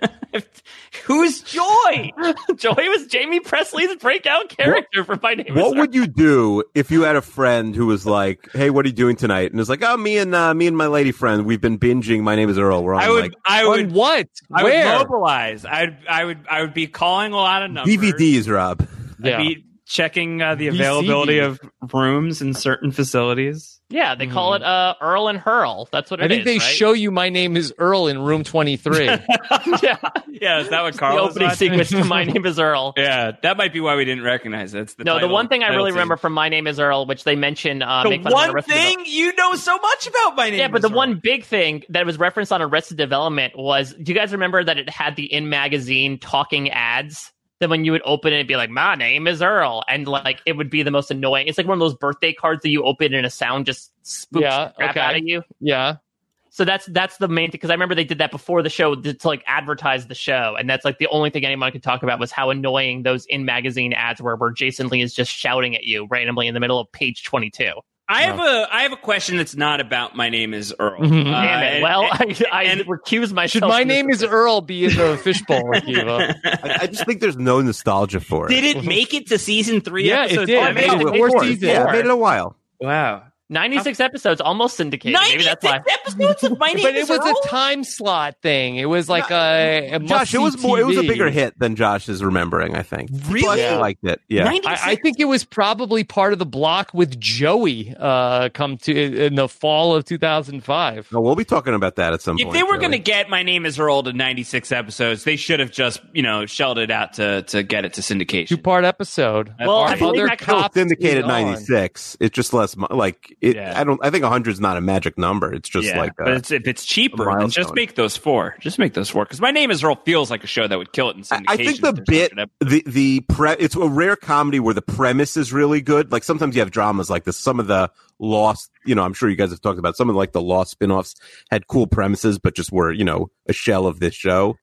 Who's Joy? Joy was Jamie Presley's breakout character for My Name is What Earl. would you do if you had a friend who was like, "Hey, what are you doing tonight?" And it's like, "Oh, me and my lady friend, we've been binging My Name is Earl." We're on I would On what? I Where? would mobilize. I would be calling a lot of numbers. DVDs, Rob. Yeah. I'd be checking the availability of rooms in certain facilities. Yeah, they call it Earl and Hurl. That's what it I is. think they right? show you My Name is Earl in room 23. yeah, Yeah, is that what the Carl was opening watching? sequence to My Name is Earl. Yeah, that might be why we didn't recognize it. It's the No, the title- one thing I title really scene. remember from My Name is Earl, which they mentioned, The make fun of one Arrested thing you know so much about My Name. Yeah, but is the Earl. one big thing that was referenced on Arrested Development was, do you guys remember that it had the In Magazine talking ads? That when you would open it, it'd be like, "My name is Earl," and like it would be the most annoying. It's like one of those birthday cards that you open and a sound just spooks Yeah, the crap okay. out of you. Yeah. So that's the main thing, because I remember they did that before the show to like advertise the show, and that's like the only thing anyone could talk about was how annoying those In Magazine ads were, where Jason Lee is just shouting at you randomly in the middle of page 22. I have a question that's not not My Name is Earl. Mhm. Damn it! and- Well, and- I and- recuse myself. Should My from this Name is decision. Earl be in the fishbowl, Akiva? I just think there's no nostalgia for it. Did it make it to season 3? Yeah, it episode did. seven? It made it to Four four. seasons. Yeah, it made it a while. Wow. 96 episodes, almost syndicated. Maybe that's why. episodes of My Name But is it was Earl? a time slot thing. It was like a Josh, it was must-see more. It was a TV. bigger hit than Josh is remembering. I think. People Really? actually liked it. Yeah. 96? I think it was probably part of the block with Joey come to in the fall of 2005. No, we'll be talking about that at some If point. they were going to Joey. get My Name is Earl to 96 episodes, they should have just, shelled it out to get it to syndication. Two-part episode. Well, Our I believe other that Still cops syndicated is on. 96. It's just less like it. Yeah. I think 100 is not a magic number. It's just like but if it's cheaper, then just milestone. make those 4. Just make those 4. Because My Name is Earl feels like a show that would kill it in syndication. I think the if there's bit, 100 episodes. it's a rare comedy where the premise is really good. Like sometimes you have dramas like this. Some of the Lost, I'm sure you guys have talked about some of like the Lost spinoffs had cool premises, but just were, a shell of this show.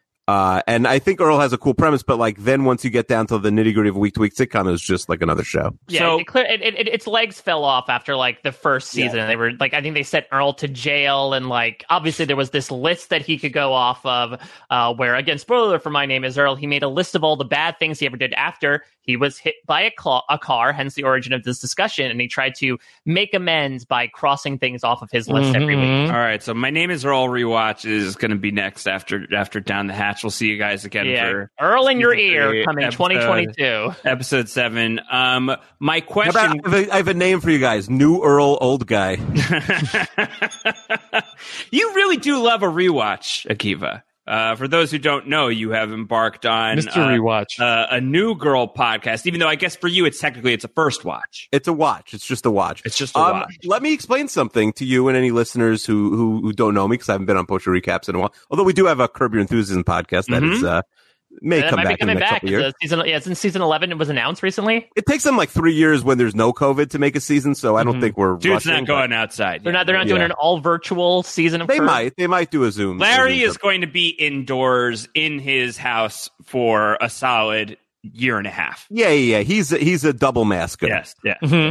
And I think Earl has a cool premise, but like then once you get down to the nitty gritty of a week to week sitcom, it was just like another show. Yeah, So- its legs fell off after like the first season. They were like, I think they sent Earl to jail, and like obviously there was this list that he could go off of. Where again, spoiler for My Name is Earl, he made a list of all the bad things he ever did after he was hit by a car. Hence the origin of this discussion, and he tried to make amends by crossing things off of his list every week. All right, so My Name is Earl rewatch is going to be next after Down the Hatch. We'll see you guys again Yeah, for Earl in your season ear 3, coming episode- 2022. episode 7. My How question. about, I have a name for you guys. New Earl, old guy. You really do love a rewatch, Akiva. For those who don't know, you have embarked on Mr. Rewatch. a New Girl podcast. Even though I guess for you, it's a first watch. It's a watch. It's just a watch. It's just a watch. Let me explain something to you and any listeners who don't know me because I haven't been on Poacher Recaps in a while. Although we do have a Curb Your Enthusiasm podcast that is may That come might be back in the coming next back. couple years. It's in season 11. It was announced recently. It takes them like 3 years when there's no COVID to make a season, so I don't think we're Dude's rushing, not going outside. They're yet. not doing Yeah. an all virtual season of They Curb. might do a Zoom. Larry a Zoom is going to be indoors in his house for a solid year and a half. Yeah. He's a double masker. Yes, yeah. Mhm.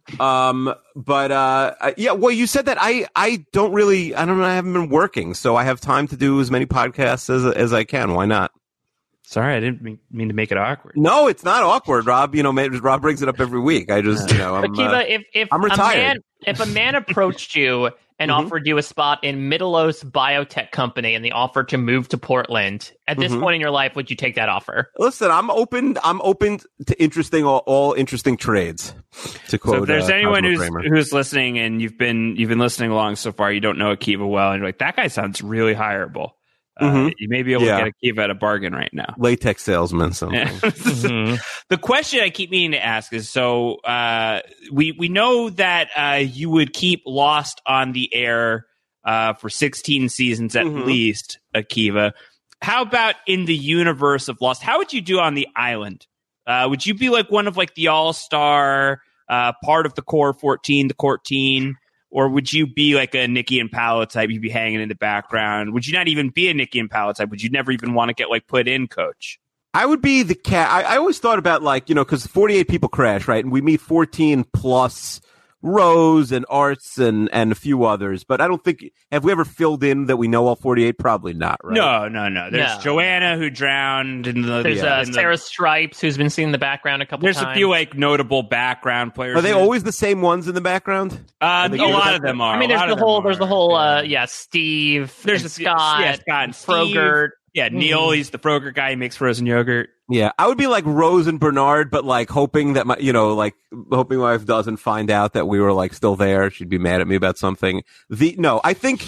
Yeah, well, you said that I haven't been working, so I have time to do as many podcasts as I can. Why not? Sorry, I didn't mean to make it awkward. No, it's not awkward, Rob. Rob brings it up every week. I just, Akiva, I'm retired. If a man approached you and offered you a spot in Middle-East biotech company and the offer to move to Portland, at this point in your life, would you take that offer? Listen, I'm open to all interesting trades. To quote, so if there's anyone Cosmo who's listening and you've been listening along so far, you don't know Akiva well, and you're like, that guy sounds really hireable. You may be able to get Akiva at a bargain right now. Latex salesman, something. The question I keep meaning to ask is, so we know that you would keep Lost on the air for 16 seasons at least, Akiva. How about in the universe of Lost? How would you do on the island? Would you be like one of like the all-star part of the core 14, the core teen? Or would you be like a Nikki and Paolo type? You'd be hanging in the background. Would you not even be a Nikki and Paolo type? Would you never even want to get like put in, coach? I would be the cat. I always thought about like, because 48 people crash, right? And we meet 14 plus Rose and Arts and a few others. But I don't think, have we ever filled in that we know all 48? Probably not, right? No. There's Joanna who drowned. There's Sarah Stripes who's been seen in the background a couple times. There's a few like notable background players. Are they always the same ones in the background? A lot of them are. I mean, there's the whole Steve, there's Scott and Frogurt. Yeah, Neil, he's the Frogurt guy. He makes frozen yogurt. Yeah, I would be like Rose and Bernard, but like hoping that hoping my wife doesn't find out that we were like still there. She'd be mad at me about something. I think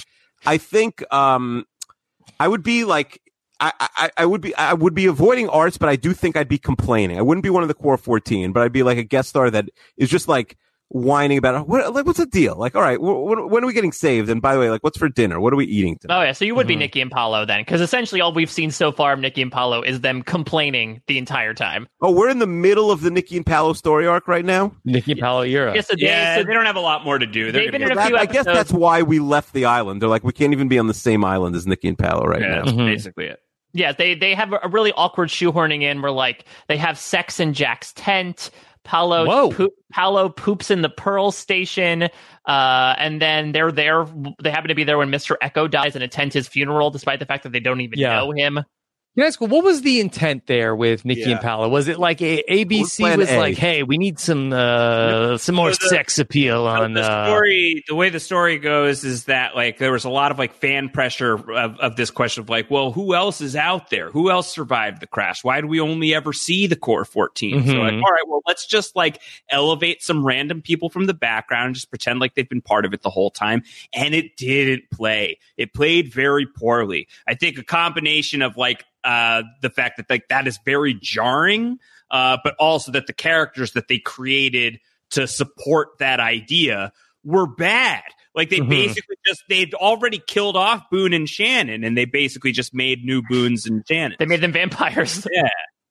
I would be like, I would be avoiding Arts, but I do think I'd be complaining. I wouldn't be one of the core 14, but I'd be like a guest star that is just like whining about what's the deal? Like, all right, when are we getting saved? And by the way, like, what's for dinner? What are we eating tonight? Oh yeah, so you would be Nikki and Paolo then, because essentially all we've seen so far of Nikki and Paolo is them complaining the entire time. Oh, we're in the middle of the Nikki and Paolo story arc right now. Nikki and Paolo era. Yes, they don't have a lot more to do. They've been in a few episodes. I guess that's why we left the island. They're like, we can't even be on the same island as Nikki and Paolo right now. That's basically it. Yeah, they have a really awkward shoehorning in where like they have sex in Jack's tent. Paolo poops in the Pearl station, and then they're there. They happen to be there when Mr. Echo dies and attend his funeral, despite the fact that they don't even know him. Yeah, that's cool. What was the intent there with Nikki and Paolo? Was it like ABC was like, "Hey, we need some more sex appeal on the story"? The way the story goes is that like there was a lot of like fan pressure of this question of like, well, who else is out there? Who else survived the crash? Why do we only ever see the core 14? So like, all right, well, let's just like elevate some random people from the background and just pretend like they've been part of it the whole time. And it didn't play. It played very poorly. I think a combination of like the fact that like that is very jarring, but also that the characters that they created to support that idea were bad. Like they basically they'd already killed off Boone and Shannon, and they basically just made new Boones and Shannon. They made them vampires. Yeah.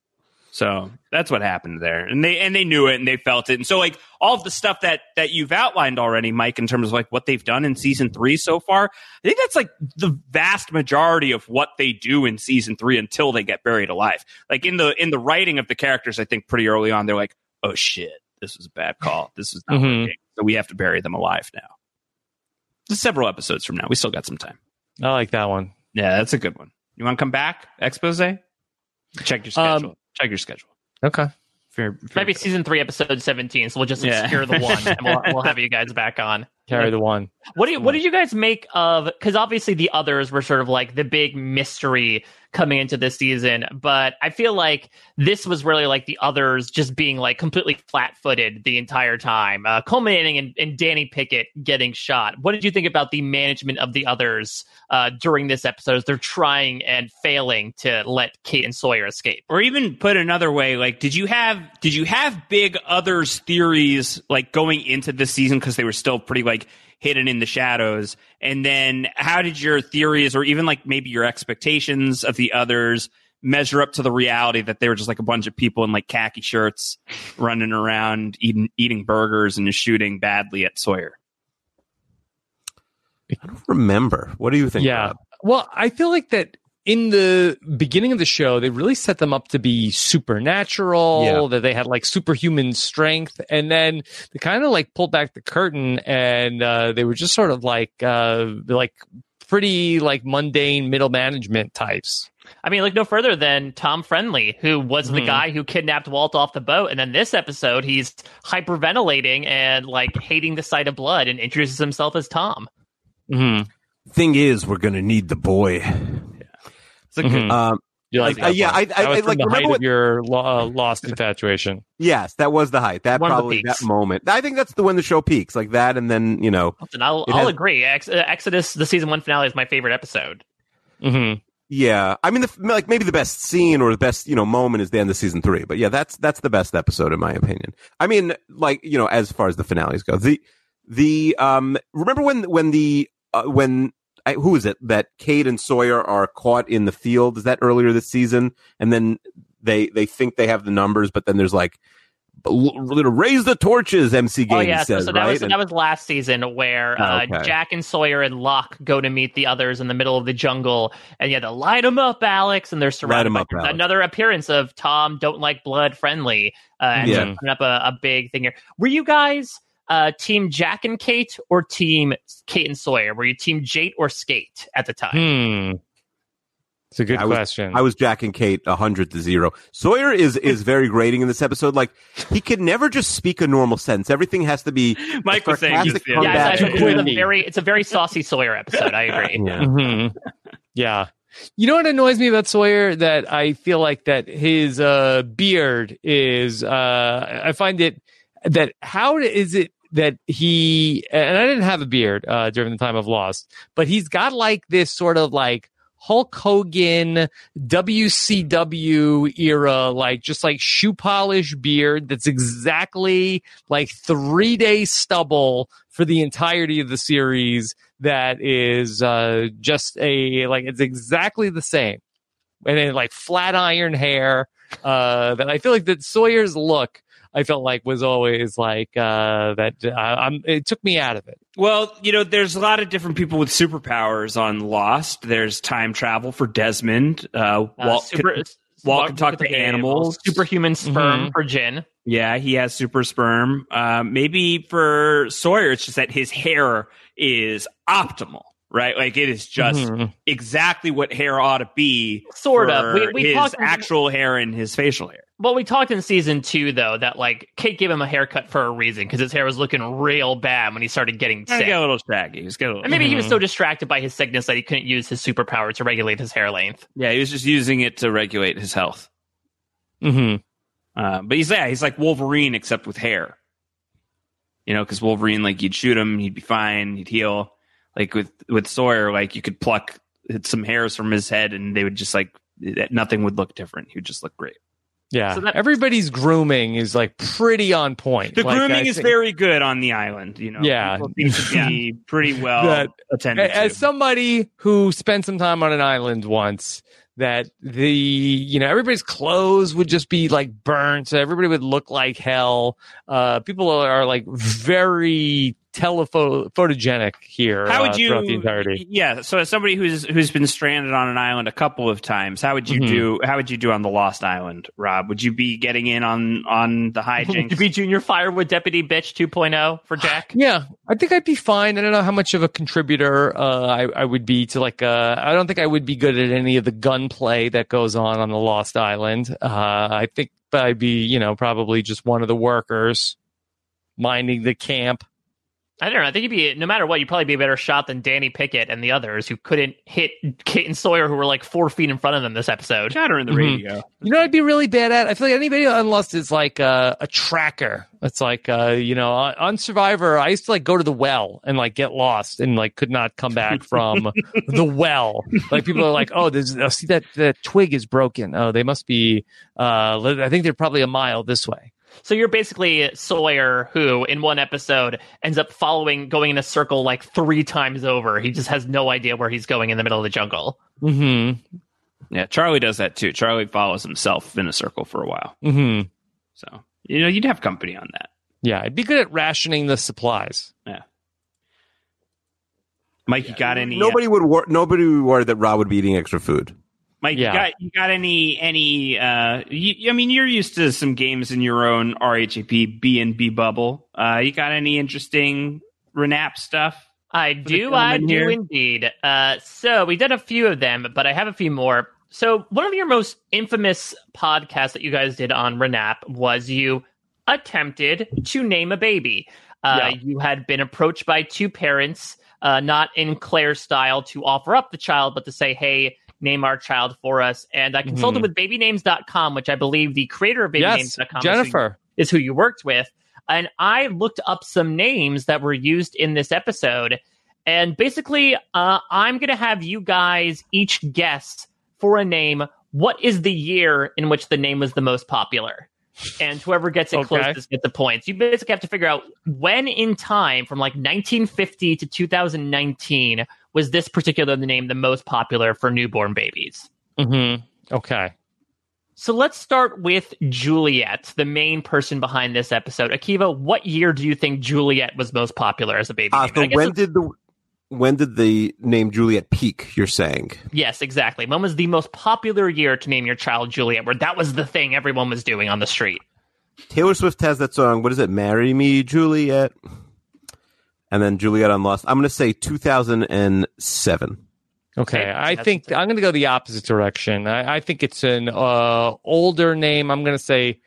So that's what happened there. And they knew it and they felt it. And so like all of the stuff that you've outlined already, Mike, in terms of like what they've done in season 3 so far, I think that's like the vast majority of what they do in season 3 until they get buried alive. Like in the writing of the characters, I think pretty early on, they're like, oh shit, this was a bad call. This is not working. So we have to bury them alive now. Just several episodes from now. We still got some time. I like that one. Yeah, that's a good one. You want to come back? Expose? Check your schedule. Check your schedule. Okay. Fair Maybe season 3, episode 17. So we'll just obscure the one, and we'll have you guys back on. Carry the one. What did you guys make of? Because obviously the others were sort of like the big mystery coming into this season, but I feel like this was really like the others just being like completely flat-footed the entire time, culminating in Danny Pickett getting shot. What did you think about the management of the others during this episode as they're trying and failing to let Kate and Sawyer escape? Or even put another way, like did you have big others theories like going into this season because they were still pretty like hidden in the shadows? And then how did your theories or even like maybe your expectations of the others measure up to the reality that they were just like a bunch of people in like khaki shirts running around eating burgers and just shooting badly at Sawyer? I don't remember. What do you think? Yeah. Well, I feel like that in the beginning of the show, they really set them up to be supernatural, that they had like superhuman strength. And then they kind of like pulled back the curtain and they were just sort of like pretty like mundane middle management types. I mean, look no further than Tom Friendly, who was the guy who kidnapped Walt off the boat. And then this episode, he's hyperventilating and like hating the sight of blood and introduces himself as Tom. Thing is, we're going to need the boy. It's a good. That was from the height of your Lost infatuation. Yes, that was the height. That probably that moment. I think that's the when the show peaks, like that, and then I'll agree. Exodus, the season 1 finale, is my favorite episode. Yeah, I mean, maybe the best scene or the best moment is the end of season 3. But yeah, that's the best episode in my opinion. I mean, as far as the finales go, remember when who is it that Kate and Sawyer are caught in the field? Is that earlier this season? And then they think they have the numbers, but then there's like raise the torches. MC Gaines says, so right? that was last season where Jack and Sawyer and Locke go to meet the others in the middle of the jungle, and you had to light them up, Alex, and they're surrounded by another appearance of Tom Don't Like Blood Friendly, and putting up a big thing here. Were you guys team Jack and Kate or team Kate and Sawyer? Were you team Jate or Skate at the time? It's a good question. I was Jack and Kate 100-0. Sawyer is very grating in this episode. Like, he can never just speak a normal sentence. Everything has to be Mike was saying it's a very saucy Sawyer episode. I agree. Yeah. You know what annoys me about Sawyer? That I feel like that his beard is I find it that how is it that he, and I didn't have a beard during the time of Lost, but he's got like this sort of like Hulk Hogan WCW era, like just like shoe polish beard that's exactly like 3-day stubble for the entirety of the series. That is just it's exactly the same. And then like flat iron hair that I feel like that Sawyer's look I felt like was always like it took me out of it. Well, there's a lot of different people with superpowers on Lost. There's time travel for Desmond. Walt can talk to animals. Superhuman sperm for Jin. Yeah, he has super sperm. Maybe for Sawyer, it's just that his hair is optimal. Right, like it is just exactly what hair ought to be. Sort of. We his actual hair and his facial hair. Well, we talked in season 2 though that like Kate gave him a haircut for a reason because his hair was looking real bad when he started getting sick. He got a little shaggy. And maybe he was so distracted by his sickness that he couldn't use his superpower to regulate his hair length. Yeah, he was just using it to regulate his health. But he's like Wolverine except with hair. Because Wolverine, like you'd shoot him, he'd be fine, he'd heal. Like with Sawyer, like you could pluck some hairs from his head and they would just like nothing would look different. He would just look great. Yeah, so everybody's grooming is like pretty on point. The grooming is very good on the island. Yeah, people seem to be pretty well attended to. As somebody who spent some time on an island once, that everybody's clothes would just be like burnt, so everybody would look like hell. People are like very photogenic here. How would you throughout the entirety? Yeah, so as somebody who's been stranded on an island a couple of times, how would you do? How would you do on the Lost Island, Rob? Would you be getting in on the hijinks? Would you be Junior Firewood Deputy Bitch 2.0 for Jack? Yeah, I think I'd be fine. I don't know how much of a contributor I would be to like. I don't think I would be good at any of the gunplay that goes on the Lost Island. I think I'd be probably just one of the workers minding the camp. I don't know. I think no matter what, you'd probably be a better shot than Danny Pickett and the others who couldn't hit Kate and Sawyer, who were like 4 feet in front of them this episode. Chatter in the radio. You know what I'd be really bad at? I feel like anybody on Lost is like a tracker. It's like, on Survivor, I used to like go to the well and like get lost and like could not come back from the well. Like people are like, oh, see that twig is broken. Oh, they must be, I think they're probably a mile this way. So you're basically Sawyer, who in one episode ends up going in a circle like 3 times over. He just has no idea where he's going in the middle of the jungle. Yeah, Charlie does that too. Charlie follows himself in a circle for a while. So, you'd have company on that. Yeah, I'd be good at rationing the supplies. Yeah. Mike, you got any? Nobody would worry that Rob would be eating extra food. Mike, Yeah. you got any? I mean, you're used to some games in your own RHAP B&B bubble. You got any interesting Renap stuff? I do indeed. So we did a few of them, but I have a few more. So one of your most infamous podcasts that you guys did on Renap was you attempted to name a baby. You had been approached by two parents, not in Claire's style, to offer up the child, but to say, hey, name our child for us. And I consulted with babynames.com, which I believe the creator of babynames.com Jennifer is who you worked with. And I looked up some names that were used in this episode. And basically, I'm going to have you guys each guess for a name what is the year in which the name was the most popular. And whoever gets it closest gets the points. You basically have to figure out when in time, from like 1950 to 2019, was this particular name the most popular for newborn babies. Okay. So let's start with Juliet, the main person behind this episode. Akiva, what year do you think Juliet was most popular as a baby name? So when did the name Juliet peak, you're saying? Yes, exactly. When was the most popular year to name your child Juliet, where that was the thing everyone was doing on the street? Taylor Swift has that song, what is it? Marry Me, Juliet. And then Juliet on Lost. I'm going to say 2007. Okay, I think I'm going to go the opposite direction. I think it's an older name. I'm going to say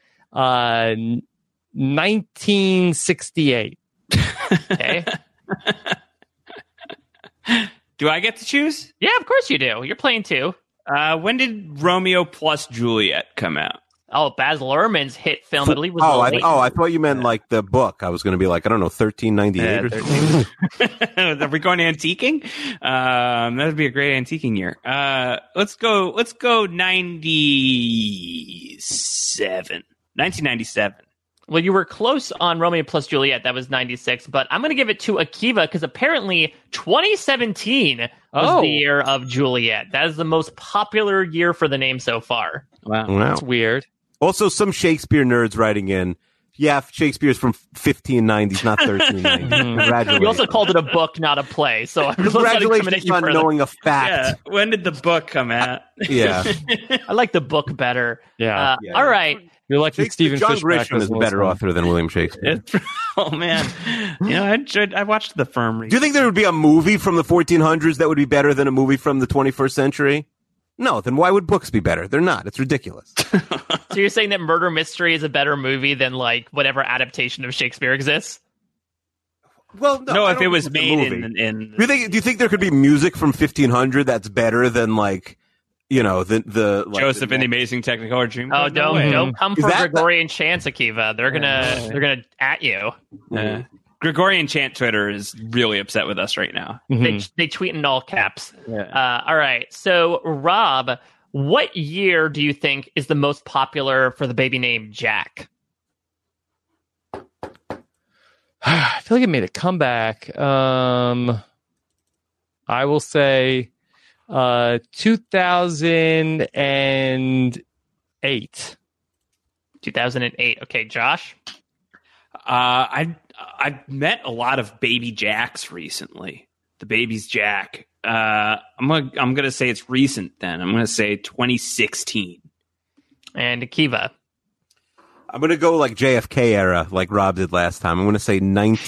1968. Okay. Do I get to choose? Yeah, of course you do. You're playing too. When did Romeo plus Juliet come out? Oh, Baz Luhrmann's hit film, I believe, was I thought you meant like the book. I was going to be like, I don't know, 1398 or something. Are we going antiquing? That would be a great antiquing year. Let's go 1997. Well, you were close on Romeo plus Juliet. That was 96, but I'm going to give it to Akiva because apparently 2017 was the year of Juliet. That is the most popular year for the name so far. Wow. That's weird. Also, some Shakespeare nerds writing in. Yeah, Shakespeare's from 1590s, not 1390s. Congratulations. You also called it a book, not a play. So I'm just Congratulations on knowing a fact. Yeah. When did the book come out? Yeah. I like the book better. Yeah. All right. You're lucky Stephen John Fishback Grisham is a better author than William Shakespeare. Oh, man. I watched The Firm. Do you think there would be a movie from the 1400s that would be better than a movie from the 21st century? No, then why would books be better? They're not. It's ridiculous. So you're saying that Murder Mystery is a better movie than like whatever adaptation of Shakespeare exists? Well, no, if it was made in do you think there could be music from 1500 that's better than like, you know, the like, Joseph and the Amazing Technicolor Dreamcoat? Oh, don't come for Gregorian chants, Akiva. They're gonna at you. Gregorian chant Twitter is really upset with us right now. They tweet in all caps. All right. So, Rob, what year do you think is the most popular for the baby name Jack? I feel like it made a comeback. I will say 2008. 2008. Okay, Josh? I've met a lot of baby Jacks recently. The baby's Jack. I'm gonna say it's recent. Then I'm gonna say 2016. And Akiva. I'm gonna go like JFK era, like Rob did last time. I'm gonna say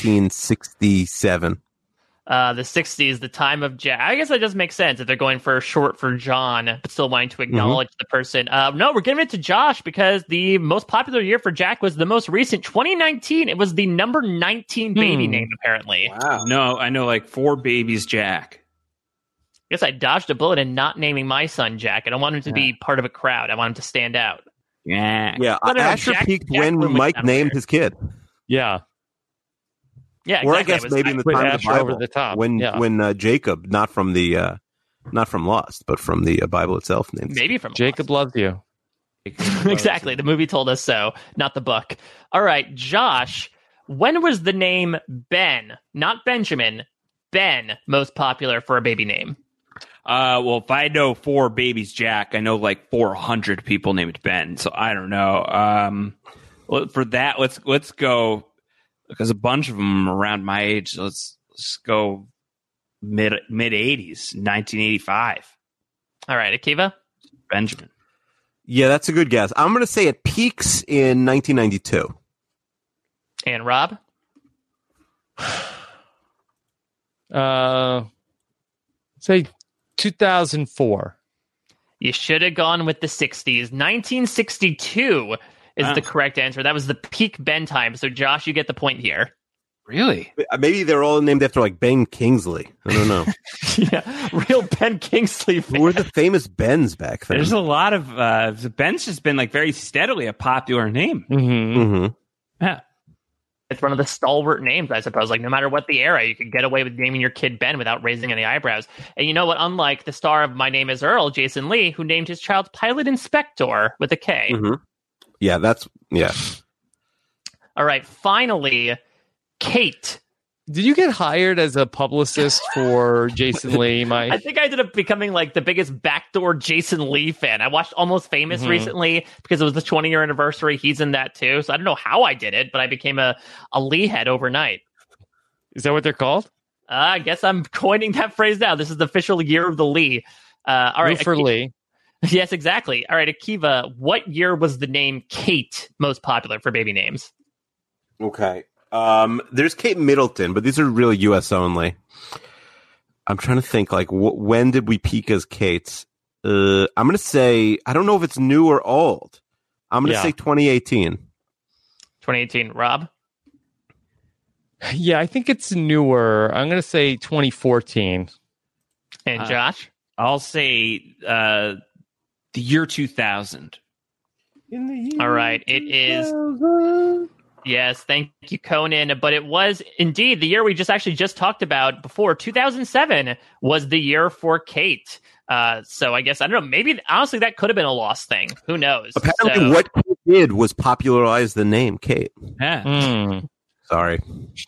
1967. The 60s, the time of Jack. I guess that does make sense if they're going for short for John, but still wanting to acknowledge the person. No, we're giving it to Josh because the most popular year for Jack was the most recent, 2019. It was the number 19 baby name, apparently. Wow. No, I know like 4 babies Jack. I guess I dodged a bullet in not naming my son Jack. I don't want him to be part of a crowd. I want him to stand out. Yeah. Asher peaked when Mike named his kid. Yeah. Yeah, exactly. Or I guess maybe in the time of the Bible, over the top. when Jacob, not from Lost, but from the Bible itself, named maybe from Jacob Lost. Loves You. Exactly, the movie told us so, not the book. All right, Josh, when was the name Ben, not Benjamin, Ben, most popular for a baby name? Well, if I know 4 babies Jack, I know like 400 people named Ben, so I don't know. For that, let's go. Because a bunch of them are around my age. So let's go mid 80s, 1985. All right, Akiva? Benjamin. Yeah, that's a good guess. I'm going to say it peaks in 1992. And Rob? Say 2004. You should have gone with the 60s. 1962 is the correct answer. That was the peak Ben time. So, Josh, you get the point here. Really? Maybe they're all named after like Ben Kingsley. I don't know. Yeah, real Ben Kingsley fan. Who were the famous Bens back then? There's a lot of Ben's just been like very steadily a popular name. Yeah. It's one of the stalwart names, I suppose. Like, no matter what the era, you could get away with naming your kid Ben without raising any eyebrows. And you know what? Unlike the star of My Name is Earl, Jason Lee, who named his child Pilot Inspector with a K. Yeah, yeah. All right, finally, Kate. Did you get hired as a publicist for Jason Lee, I Mike? think I ended up becoming like the biggest backdoor Jason Lee fan. I watched Almost Famous recently because it was the 20-year anniversary. He's in that too. So I don't know how I did it, but I became a Lee head overnight. Is that what they're called? I guess I'm coining that phrase now. This is the official year of the Lee. All right. Root for Lee. Yes, exactly. All right, Akiva, what year was the name Kate most popular for baby names? Okay. There's Kate Middleton, but these are really U.S. only. I'm trying to think, like, when did we peak as Kates? I'm going to say, I don't know if it's new or old. I'm going to say 2018. 2018. Rob? Yeah, I think it's newer. I'm going to say 2014. And Josh? I'll say the year 2000. All right, it is... Yes, thank you, Conan. But it was indeed the year we just talked about before. 2007 was the year for Kate. So I guess, I don't know, maybe, honestly, that could have been a lost thing. Who knows? Apparently what Kate did was popularize the name Kate. Yeah. Sorry.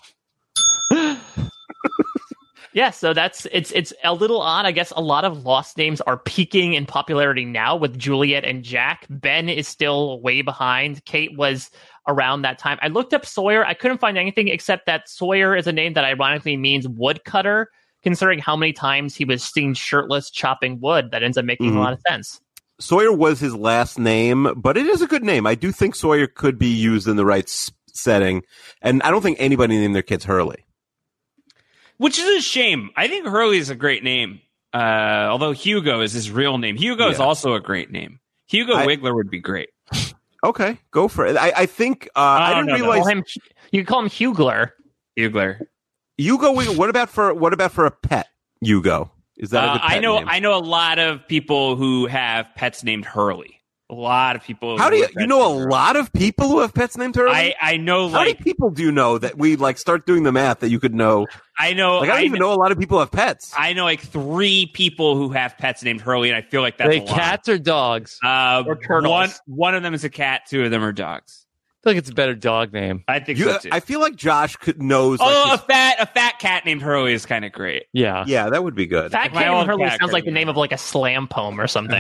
Yeah, so it's a little odd. I guess a lot of lost names are peaking in popularity now with Juliet and Jack. Ben is still way behind. Kate was around that time. I looked up Sawyer. I couldn't find anything except that Sawyer is a name that ironically means woodcutter, considering how many times he was seen shirtless chopping wood. That ends up making a lot of sense. Sawyer was his last name, but it is a good name. I do think Sawyer could be used in the right setting, and I don't think anybody named their kids Hurley. Which is a shame. I think Hurley is a great name. Although Hugo is his real name. Hugo is also a great name. Hugo Wiggler would be great. Okay, go for it. I think I didn't realize you can call him Hugler. Hugler. Hugo Wiggler. What about for a pet? Hugo. Is that a good pet name? I know a lot of people who have pets named Hurley. A lot of people. How do you know a lot of people who have pets named Hurley? I know. How many people do you know that we like start doing the math that you could know? I know. Like I don't even know a lot of people have pets. I know like 3 people who have pets named Hurley, and I feel like that's a lot. Cats or dogs? Or turtles. One of them is a cat. 2 of them are dogs. I feel like it's a better dog name. I think so too. I feel like Josh knows. A fat cat named Hurley is kind of great. Yeah, that would be good. Fat cat named Hurley sounds like the name of like a slam poem or something.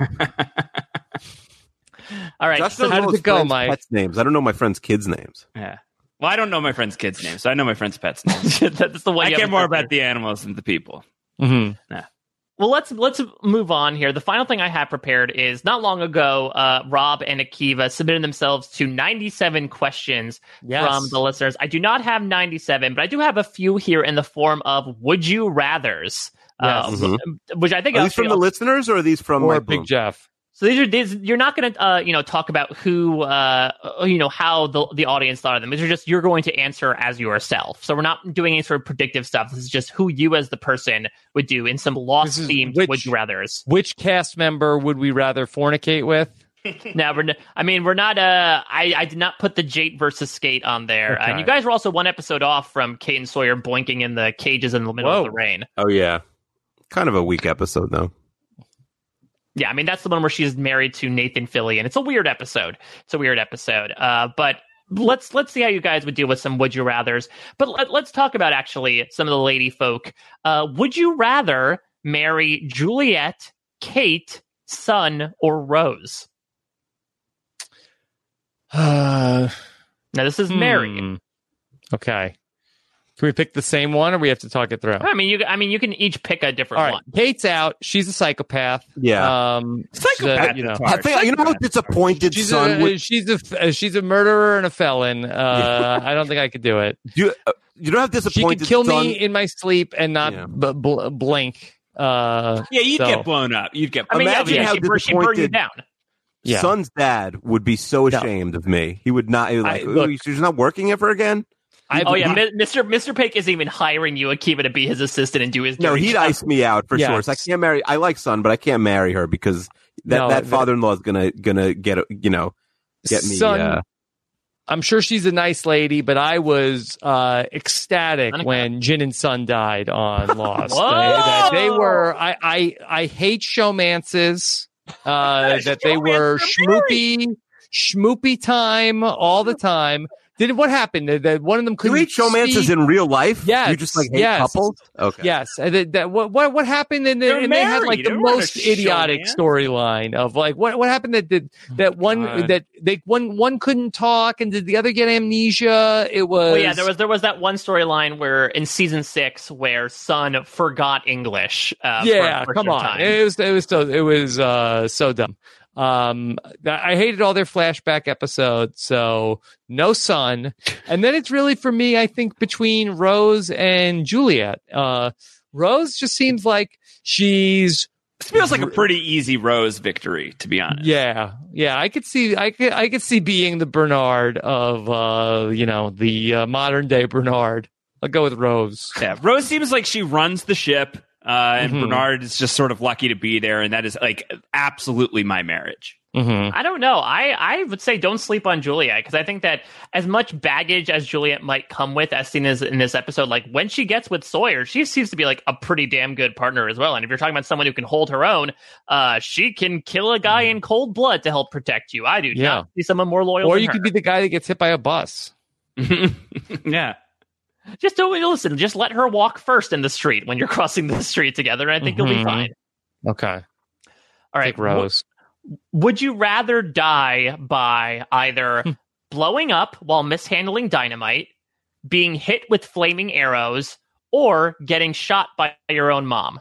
All right. Josh knows how does it go, Mike? Pets' names. I don't know my friends' kids' names. Yeah. Well, I don't know my friends' kids' names, so I know my friends' pets' names. That's the one. I care more about the animals than the people. Mm-hmm. Yeah. Well, let's move on here. The final thing I have prepared is not long ago, Rob and Akiva submitted themselves to 97 questions from the listeners. I do not have 97, but I do have a few here in the form of would you rathers, which I think are these from the listeners or are these from or Big Jeff? So these you're not going to talk about who how the audience thought of them. These are just you're going to answer as yourself. So we're not doing any sort of predictive stuff. This is just who you as the person would do in some lost themed would you rathers. Which cast member would we rather fornicate with? No, we're not. I did not put the Jate versus Skate on there. Okay. And you guys were also one episode off from Kate and Sawyer boinking in the cages in the middle of the rain. Oh yeah, kind of a weak episode though. Yeah, I mean, that's the one where she's married to Nathan Fillion. It's a weird episode. But let's see how you guys would deal with some would you rathers. But let's talk about actually some of the lady folk. Would you rather marry Juliet, Kate, Sun, or Rose? Now, this is Mary. Okay. Can we pick the same one, or we have to talk it through? I mean, you can each pick a different All right, one. Kate's out. She's a psychopath. Yeah. Psychopath. I think you know how disappointed She's Sun would. she's a murderer and a felon. I don't think I could do it. You know how She disappointed could kill Sun, me in my sleep and not blink. Yeah, you'd get blown up. You'd get. I mean, Imagine how she burned you disappointed- down. Yeah. Sun's dad would be so ashamed of me. He would not. He would like, look- she's not working ever again. Mr. Pink isn't even hiring you, Akiva, to be his assistant and do his. No, dirty he'd job. ice me out for Yes. sure. So I can't marry. I like Sun, but I can't marry her because that father-in-law is gonna get get me. Sun, I'm sure she's a nice lady, but I was ecstatic when Jin and Sun died on Lost. Whoa! They were. I hate showmances. That they were schmoopy time all the time. What happened? That one of them you couldn't. hate showmances speak? in real life? Yes, You just like hate yes. couples? Okay. Yes. What happened? And they had married. like the They weren't most a idiotic showman. storyline of like what happened that one couldn't talk and did the other get amnesia? It was. Oh yeah, there was that one storyline where in season 6 where Sun forgot English. For come on. time. It was so dumb. I hated all their flashback episodes, so no Sun. And then it's really for me, I think, between Rose and Juliet. Rose just seems like she's. This feels like a pretty easy Rose victory, to be honest. Yeah. I could see being the Bernard of the modern day Bernard. I'll go with Rose. Yeah, Rose seems like she runs the ship, and Bernard is just sort of lucky to be there, and that is like absolutely my marriage. Mm-hmm. I don't know. I would say don't sleep on Juliet because I think that as much baggage as Juliet might come with, as seen as in this episode, like when she gets with Sawyer, she seems to be like a pretty damn good partner as well. And if you're talking about someone who can hold her own, she can kill a guy in cold blood to help protect you. I do not see someone more loyal. Or than you her. could be the guy that gets hit by a bus. Yeah. Just don't listen. Just let her walk first in the street when you're crossing the street together, and I think you'll be fine. Okay. All right, Take Rose. Would you rather die by either blowing up while mishandling dynamite, being hit with flaming arrows, or getting shot by your own mom?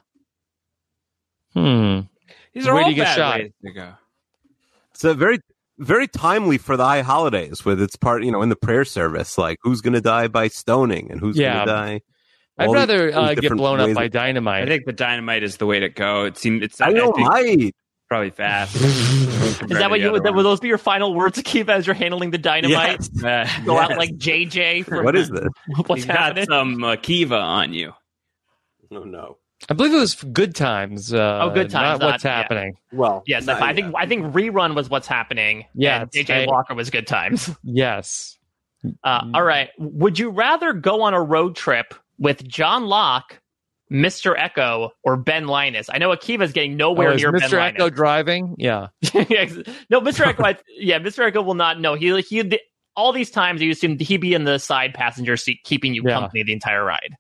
These are Where do all you get bad shot? ways to go. It's a very, very timely for the high holidays with its part, in the prayer service. Like, who's going to die by stoning and who's going to die? I'd All rather these get different blown up ways by of- dynamite. I think the dynamite is the way to go. It seems it's. I don't think mind. probably fast. Is that what would those be your final words, Akiva, as you're handling the dynamite? Yes. Go out like JJ. For What is this? what's You've got happening? some Kiva on you. Oh, no. I believe it was Good Times. Good Times, Not what's yeah. happening. Well, Yes, I think Rerun was what's happening. Yeah, and JJ Walker was Good Times. Yes. All right. Would you rather go on a road trip with John Locke, Mr. Echo, or Ben Linus? I know Akiva's getting nowhere Is near Ben Mr. Echo Linus. driving? Yeah. No, Mr. Echo. Mr. Echo will not know. He all these times you assume he'd be in the side passenger seat, keeping you company the entire ride.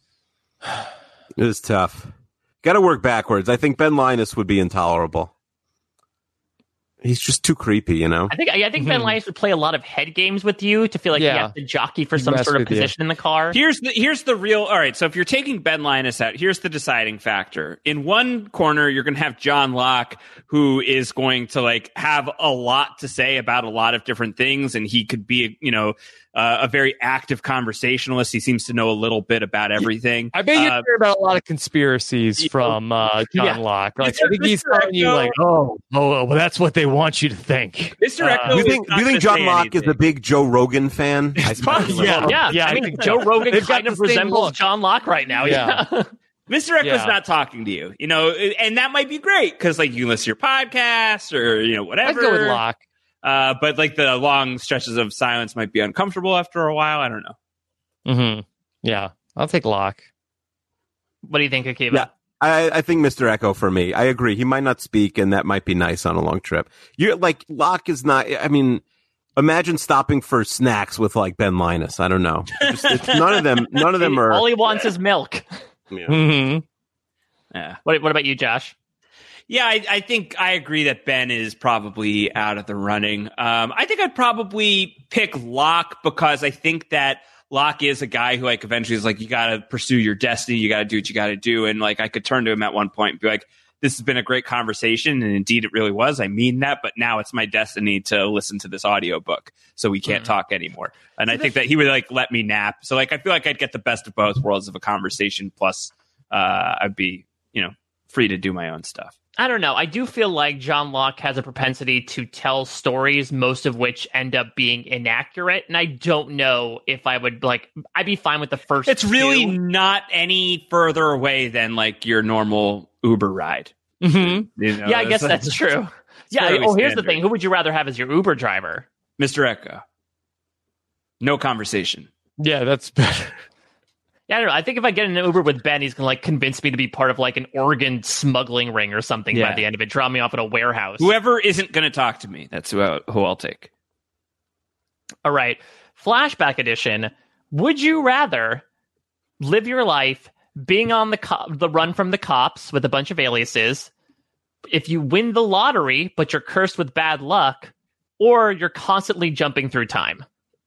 It is tough. Got to work backwards. I think Ben Linus would be intolerable. He's just too creepy, I think Ben Linus would play a lot of head games with you to feel like he has to jockey for some mess sort of with you. position in the car. Here's the real. All right, so if you're taking Ben Linus out, here's the deciding factor. In one corner, you're going to have John Locke, who is going to like have a lot to say about a lot of different things, and he could be, a very active conversationalist. He seems to know a little bit about everything. I bet you hear about a lot of conspiracies from John Locke. Like, I think he's telling you, like, well, that's what they want you to think. Mr. Echo, Do is you think not gonna John say Locke is anything. a big Joe Rogan fan? I Possibly. Yeah, I think Joe Rogan They've got kind of the same resembles look. John Locke right now. Yeah. Mr. Echo's Yeah. not talking to you, and that might be great because like you can listen to your podcast or whatever. I'd go with Locke. But like the long stretches of silence might be uncomfortable after a while. I don't know. Mm-hmm. Yeah. I'll take Locke. What do you think, Akiva? Yeah. I think Mr. Echo for me. I agree. He might not speak, and that might be nice on a long trip. You're like Locke is not. I mean, imagine stopping for snacks with like Ben Linus. I don't know. It's none of them. None of them are. All he wants is milk. Mm-hmm. Yeah. What about you, Josh? Yeah, I think I agree that Ben is probably out of the running. I think I'd probably pick Locke because I think that Locke is a guy who like eventually is like, you got to pursue your destiny. You got to do what you got to do. And like, I could turn to him at one point and be like, this has been a great conversation. And indeed it really was. I mean that, but now it's my destiny to listen to this audiobook. So we can't talk anymore. And I think that he would like let me nap. So like, I feel like I'd get the best of both worlds of a conversation. Plus I'd be, free to do my own stuff. I don't know. I do feel like John Locke has a propensity to tell stories, most of which end up being inaccurate. And I don't know if I would I'd be fine with the first It's really two. not any further away than like your normal Uber ride. Mm-hmm. Yeah, I guess that's true. Yeah. fairly Here's the standard. thing. Who would you rather have as your Uber driver? Mr. Echo. No conversation. Yeah, that's better. Yeah, I don't know. I think if I get in an Uber with Ben, he's going to like convince me to be part of like an organ smuggling ring or something by the end of it. Drop me off at a warehouse. Whoever isn't going to talk to me, that's who I'll take. All right. Flashback edition. Would you rather live your life being on the run from the cops with a bunch of aliases, if you win the lottery, but you're cursed with bad luck, or you're constantly jumping through time?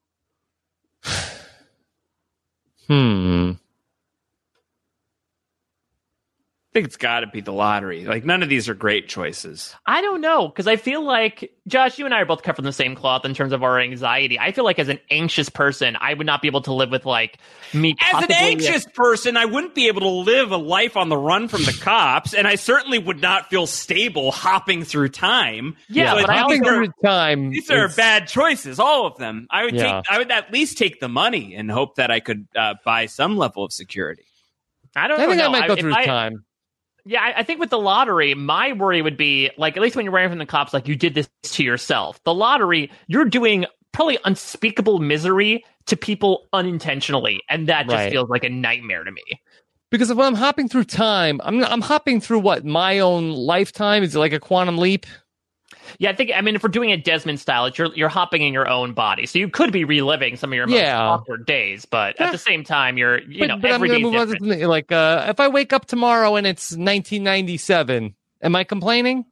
I think it's got to be the lottery. Like, none of these are great choices. I don't know, because I feel like, Josh, you and I are both cut from the same cloth in terms of our anxiety. I feel like as an anxious person, I would not be able to live with, like, me As an anxious person, I wouldn't be able to live a life on the run from the cops, and I certainly would not feel stable hopping through time. Yeah, So but I hopping also... through time. These are is- bad choices, all of them. I would Yeah. I would at least take the money and hope that I could buy some level of security. I don't I think know. I might go If through time. Yeah, I think with the lottery, my worry would be, like, at least when you're running from the cops, like, you did this to yourself. The lottery, you're doing probably unspeakable misery to people unintentionally, and that just Right. feels like a nightmare to me. Because if I'm hopping through time, I'm hopping through what, my own lifetime? Is it like a quantum leap? Yeah, I mean, if we're doing it Desmond style, you're hopping in your own body, so you could be reliving some of your most awkward days, but at the same time, you're, but But I'm every going to day's move on to different. something like, if I wake up tomorrow and it's 1997, am I complaining?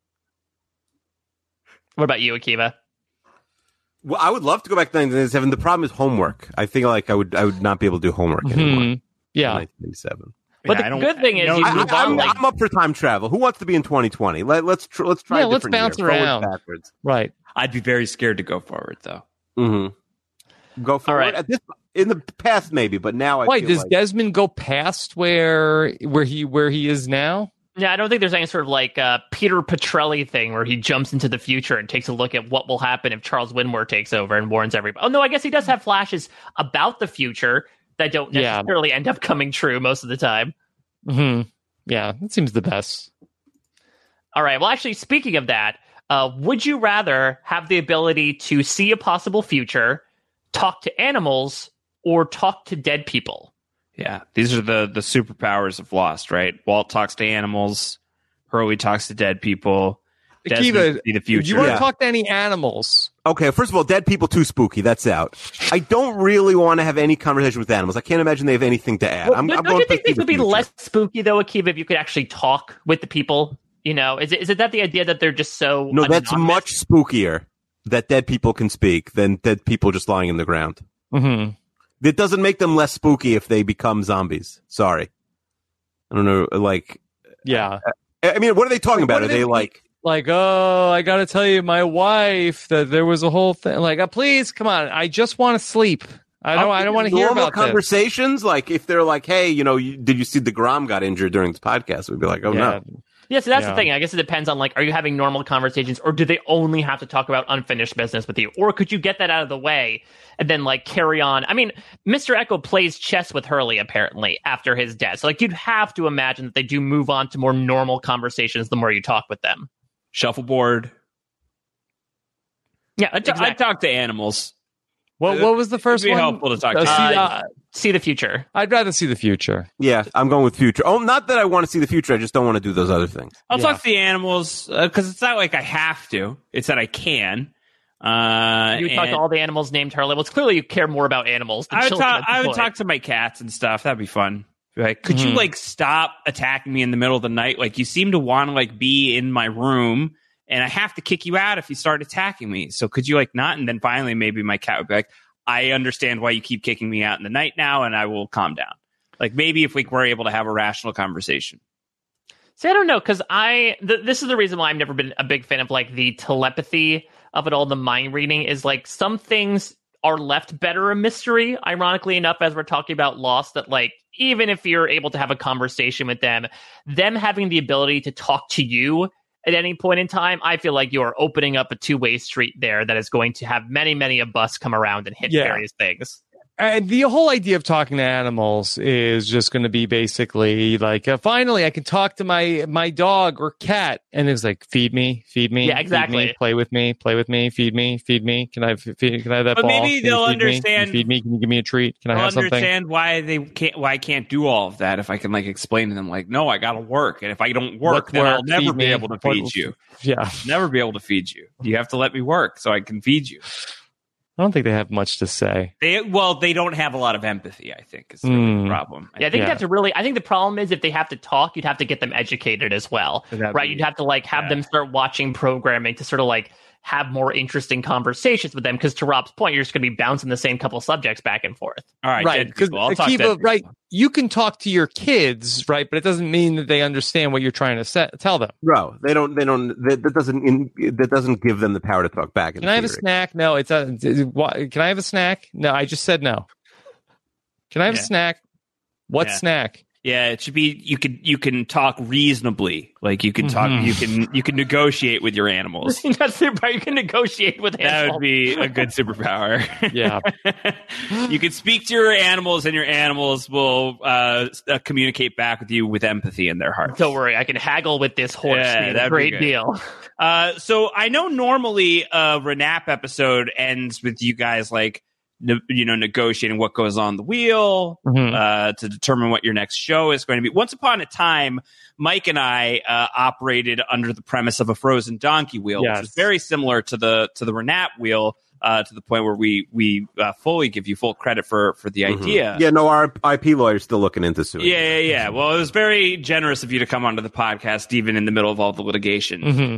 What about you, Akiva? Well, I would love to go back to 1997. The problem is homework. I think like I would not be able to do homework anymore. in Yeah. 1997. But Yeah, I the don't- good thing is no, you move on. Like, I'm up for time travel. Who wants to be in 2020? Let's try. Yeah, a let's different bounce year. Forward, around. backwards. Right. I'd be very scared to go forward, though. Mm-hmm. Go forward. right. At this, in the past, maybe, but now I Why feel does like Desmond go past where he is now? yeah, I don't think there's any sort of like Peter Petrelli thing where he jumps into the future and takes a look at what will happen if Charles Winmore takes over and warns everybody. Oh, no, I guess he does have flashes about the future that don't necessarily end up coming true most of the time. Mm-hmm. Yeah, that seems the best. All right. Well, actually, speaking of that, would you rather have the ability to see a possible future, talk to animals, or talk to dead people? Yeah, these are the superpowers of Lost, right? Walt talks to animals, Hurley talks to dead people. Desmond Akiva, can see the do you future. want Yeah. to talk to any animals? okay. First of all, dead people too spooky. That's out. I don't really want to have any conversation with animals. I can't imagine they have anything to add. Well, I'm don't going you to think see things the would be future. less spooky, though, Akiva, if you could actually talk with the people? You know, is it that the idea that they're just so No, that's anonymous? much spookier that dead people can speak than dead people just lying in the ground. Mm-hmm. It doesn't make them less spooky if they become zombies. Sorry. I don't know. Like, Yeah. I mean, what are they talking about? What Are do they they- like, Like, oh, I got to tell you, my wife, that there was a whole thing. Like, please, come on. I just want to sleep. I don't want to hear normal about this. conversations? Like, if they're like, hey, did you see DeGrom got injured during this podcast? We'd be like, oh, Yeah. no. Yeah, so that's Yeah. the thing. I guess it depends on, like, are you having normal conversations, or do they only have to talk about unfinished business with you? Or could you get that out of the way and then, like, carry on? I mean, Mr. Echo plays chess with Hurley, apparently, after his death. So, like, you'd have to imagine that they do move on to more normal conversations the more you talk with them. Shuffleboard. Yeah, I exactly. talk to animals. What was the first It'd be one? helpful to talk to. See the future. I'd rather see the future. Yeah, I'm going with future. Oh, not that I want to see the future. I just don't want to do those other things. I'll Yeah. talk to the animals because it's not like I have to. It's that I can. You would talk to and all the animals named Hurley. Well, it's clearly you care more about animals than I would children talk. at this I would point. talk to my cats and stuff. That'd be fun. Be like, could you Mhm. like stop attacking me in the middle of the night? Like you seem to want to like be in my room, and I have to kick you out if you start attacking me. So could you like not? And then finally, maybe my cat would be like, I understand why you keep kicking me out in the night now, and I will calm down. Like maybe if we were able to have a rational conversation. See, I don't know, because this is the reason why I've never been a big fan of like the telepathy of it all. The mind reading is like some things are left better a mystery, ironically enough, as we're talking about Lost, that like even if you're able to have a conversation with them having the ability to talk to you at any point in time, I feel like you are opening up a two-way street there that is going to have many, many a bus come around and hit various things. And the whole idea of talking to animals is just going to be basically like, finally, I can talk to my dog or cat. And it's like, feed me. Yeah, exactly. Feed me, play with me, feed me. Can I have that but ball? Maybe they'll understand. Feed me. Can you give me a treat? Can I have something? Understand why I can't do all of that if I can like explain to them like, no, I got to work. And if I don't work, then I'll never be able to feed you. Yeah. Never be able to feed you. You have to let me work so I can feed you. I don't think they have much to say. They don't have a lot of empathy, I think, is really the problem. Yeah, I think that's I think the problem is if they have to talk, you'd have to get them educated as well, right? You'd have to like have them start watching programming to sort of like have more interesting conversations with them, because to Rob's point, you're just going to be bouncing the same couple subjects back and forth. All right, right? Because Akiva, right? You can talk to your kids, right? But it doesn't mean that they understand what you're trying to tell them. No, they don't. That doesn't give them the power to talk back. Can I have a snack? No, can I have a snack? No, I just said no. Can I have a snack? What snack? Yeah, it should be you can talk reasonably. Like you can talk you can negotiate with your animals. That's superpower. You can negotiate with animals. That would be a good superpower. Yeah. You can speak to your animals and your animals will communicate back with you with empathy in their hearts. Don't worry, I can haggle with this horse. Yeah, that's a great deal. So I know normally a Renap episode ends with you guys like negotiating what goes on the wheel to determine what your next show is going to be. Once upon a time, Mike and I operated under the premise of a frozen donkey wheel, which is very similar to the Renap wheel, to the point where we fully give you full credit for the idea. Yeah, no, our IP lawyer's still looking into suing. Yeah. Well, it was very generous of you to come onto the podcast, even in the middle of all the litigation.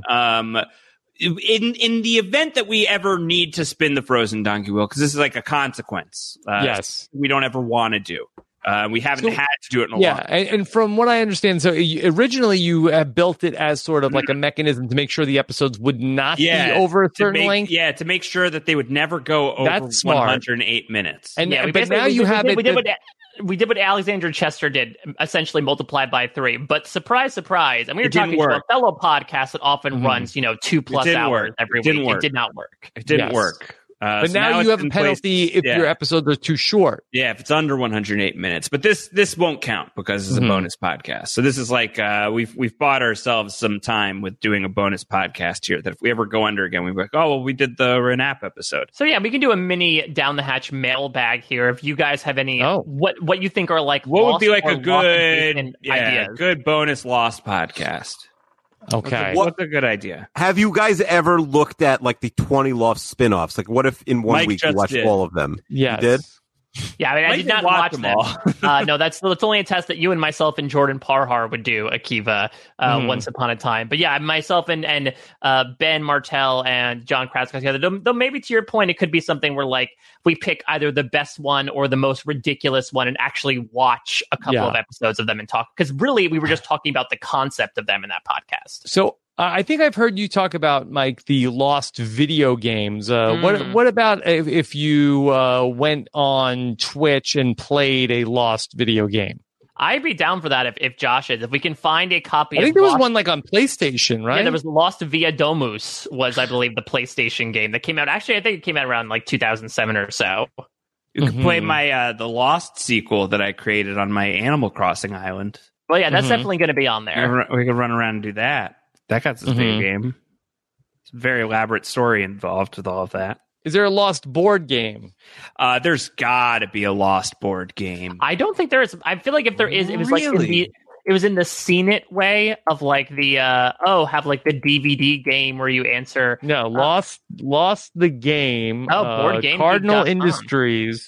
In the event that we ever need to spin the frozen donkey wheel, because this is like a consequence. We don't ever want to do. We haven't had to do it in a while. Yeah, and from what I understand, so originally you built it as sort of like a mechanism to make sure the episodes would not be over a certain length. Yeah, to make sure that they would never go over 108 minutes. And but now you have it. We did what Alexandra Chester did, essentially multiplied by 3. But surprise, surprise. And we were talking to a fellow podcast that often runs, 2+ hours every week. It did not work. It didn't work. But so now you have a penalty if your episodes are too short. Yeah, if it's under 108 minutes. But this won't count because it's a bonus podcast. So this is like we've bought ourselves some time with doing a bonus podcast here that if we ever go under again, we'll be like, oh, well, we did the Renap episode. So yeah, we can do a mini Down the Hatch mailbag here. If you guys have any, what you think are like what would be like a good ideas. Good bonus Lost podcast. Okay. What's a good idea? Have you guys ever looked at like the 20 Lost spin-offs? Like what if in one week you watched all of them? Yes. You did? Yeah, I mean, I did not watch them all. No, that's only a test that you and myself and Jordan Parhar would do, Akiva, once upon a time. But yeah, myself and Ben Martell and John Kratz together. Though maybe to your point, it could be something where like we pick either the best one or the most ridiculous one and actually watch a couple of episodes of them and talk. Because really, we were just talking about the concept of them in that podcast. So I think I've heard you talk about, Mike, the Lost video games. What about if you went on Twitch and played a Lost video game? I'd be down for that if Josh is. If we can find a copy I think there was one like on PlayStation, right? Yeah, there was Lost Via Domus was, I believe, the PlayStation game that came out. Actually, I think it came out around like 2007 or so. You could play my the Lost sequel that I created on my Animal Crossing island. Well, yeah, that's definitely going to be on there. We could run around and do that. That got this big game. It's a very elaborate story involved with all of that. Is there a Lost board game? There's got to be a Lost board game. I don't think there is. I feel like if there is, it was like it was in the Seen It way of like the have like the DVD game where you answer. No, Lost the game. Board game. Cardinal Industries.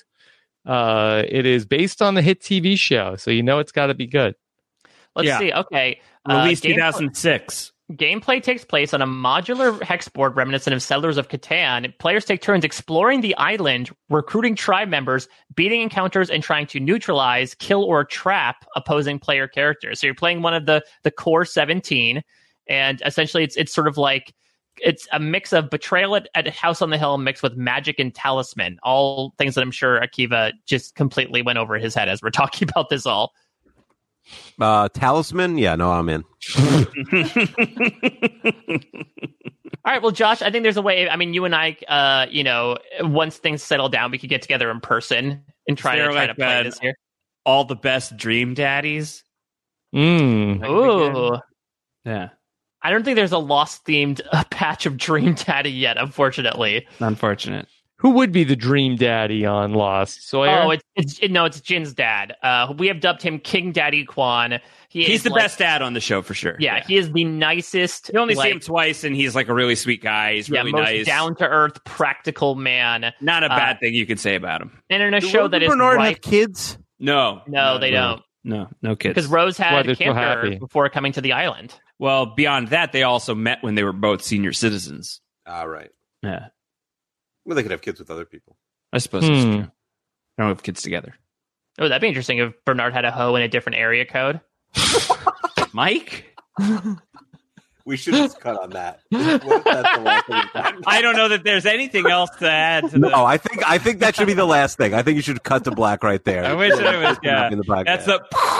It is based on the hit TV show, so you know it's got to be good. Let's see. Okay. Released 2006. Gameplay takes place on a modular hex board reminiscent of Settlers of Catan. Players take turns exploring the island, recruiting tribe members, beating encounters, and trying to neutralize, kill, or trap opposing player characters. So you're playing one of the core 17, and essentially it's sort of like it's a mix of Betrayal at House on the Hill mixed with Magic and Talisman. All things that I'm sure Akiva just completely went over his head as we're talking about this all. Talisman? Yeah, no, I'm in. All right, well, Josh, I think there's a way. I mean, you and I, once things settle down, we could get together in person and try to play this here. All the best Dream Daddies. Ooh. Yeah. I don't think there's a Lost-themed patch of Dream Daddy yet, unfortunately. Unfortunate. Who would be the Dream Daddy on Lost? Sawyer? Oh, it's Jin's dad. We have dubbed him King Daddy Kwan. He's the best dad on the show for sure. Yeah, he is the nicest. You only see him twice, and he's like a really sweet guy. He's really nice, down-to-earth, practical man. Not a bad thing you could say about him. And in a show that is Bernard have kids? No, they don't. No kids. Because Rose had cancer before coming to the island. Well, beyond that, they also met when they were both senior citizens. Right. Yeah. Well, they could have kids with other people. I suppose that's true. They don't have kids together. Oh, that'd be interesting if Bernard had a hoe in a different area code. Mike? We should just cut on that. I don't know that there's anything else to add to No, I think that should be the last thing. I think you should cut to black right there. I wish it was, yeah. In the podcast. That's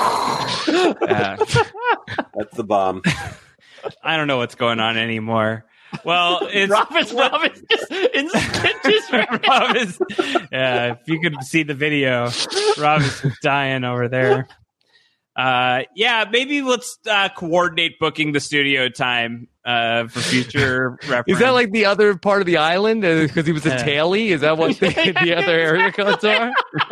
That's the bomb. I don't know what's going on anymore. Well, it's Robin's just in stitches. Rob is, yeah, if you could see the video, Rob is dying over there. Yeah, maybe let's coordinate booking the studio time for future reference. Is that like the other part of the island? Because he was a tailie? Is that what the other area codes are?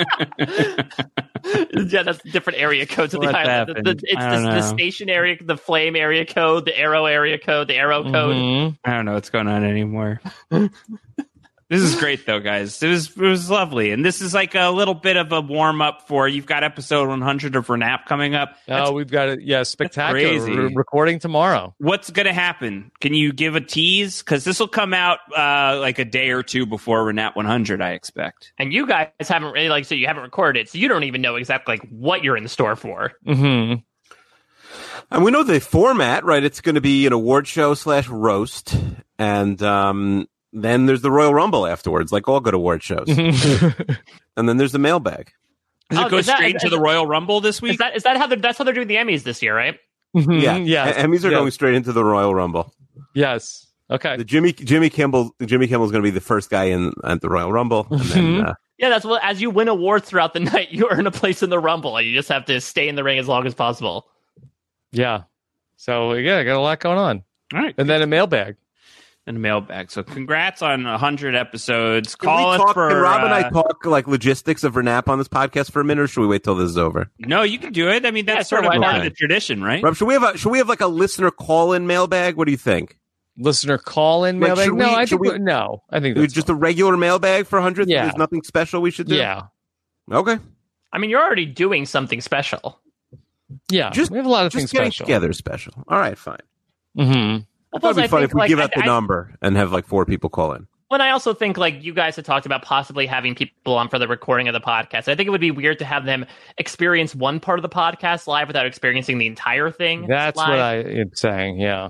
Yeah, that's different area codes of the island. It's the station area, the flame area code, the arrow area code, the arrow code. I don't know what's going on anymore. This is great, though, guys. It was lovely. And this is like a little bit of a warm-up for, you've got episode 100 of Renap coming up. We've got it. Yeah, spectacular. Recording tomorrow. What's going to happen? Can you give a tease? Because this will come out like a day or two before Renap 100, I expect. And you guys haven't really, so you haven't recorded it, so you don't even know exactly what you're in store for. Mm-hmm. And we know the format, right? It's going to be an award show / roast. And, then there's the Royal Rumble afterwards, like all good award shows. And then there's the mailbag. Does it go straight into the Royal Rumble this week? Is that how that's how they're doing the Emmys this year, right? Yeah. Emmys are going straight into the Royal Rumble. Yes. Okay. The Jimmy Kimmel's going to be the first guy in at the Royal Rumble. And then, yeah, that's what. As you win awards throughout the night, you earn a place in the Rumble. You just have to stay in the ring as long as possible. Yeah. So yeah, got a lot going on. All right, and then a mailbag. And a mailbag. So congrats on 100 episodes. Can Rob and I talk like logistics of Renap on this podcast for a minute, or should we wait till this is over? No, you can do it. I mean, that's sort of part of the tradition, right? Rob, should we have like a listener call-in mailbag? What do you think? Listener call-in mailbag? No, I think that's just a regular mailbag for 100. Yeah. There's nothing special we should do. Yeah. Okay. I mean, you're already doing something special. Yeah. We have a lot of things getting special. Together special. All right, fine. Mm-hmm. It'd be funny if we give out the number and have like 4 people call in. Well, I also think like you guys had talked about possibly having people on for the recording of the podcast. I think it would be weird to have them experience one part of the podcast live without experiencing the entire thing. That's live. What I am saying. Yeah.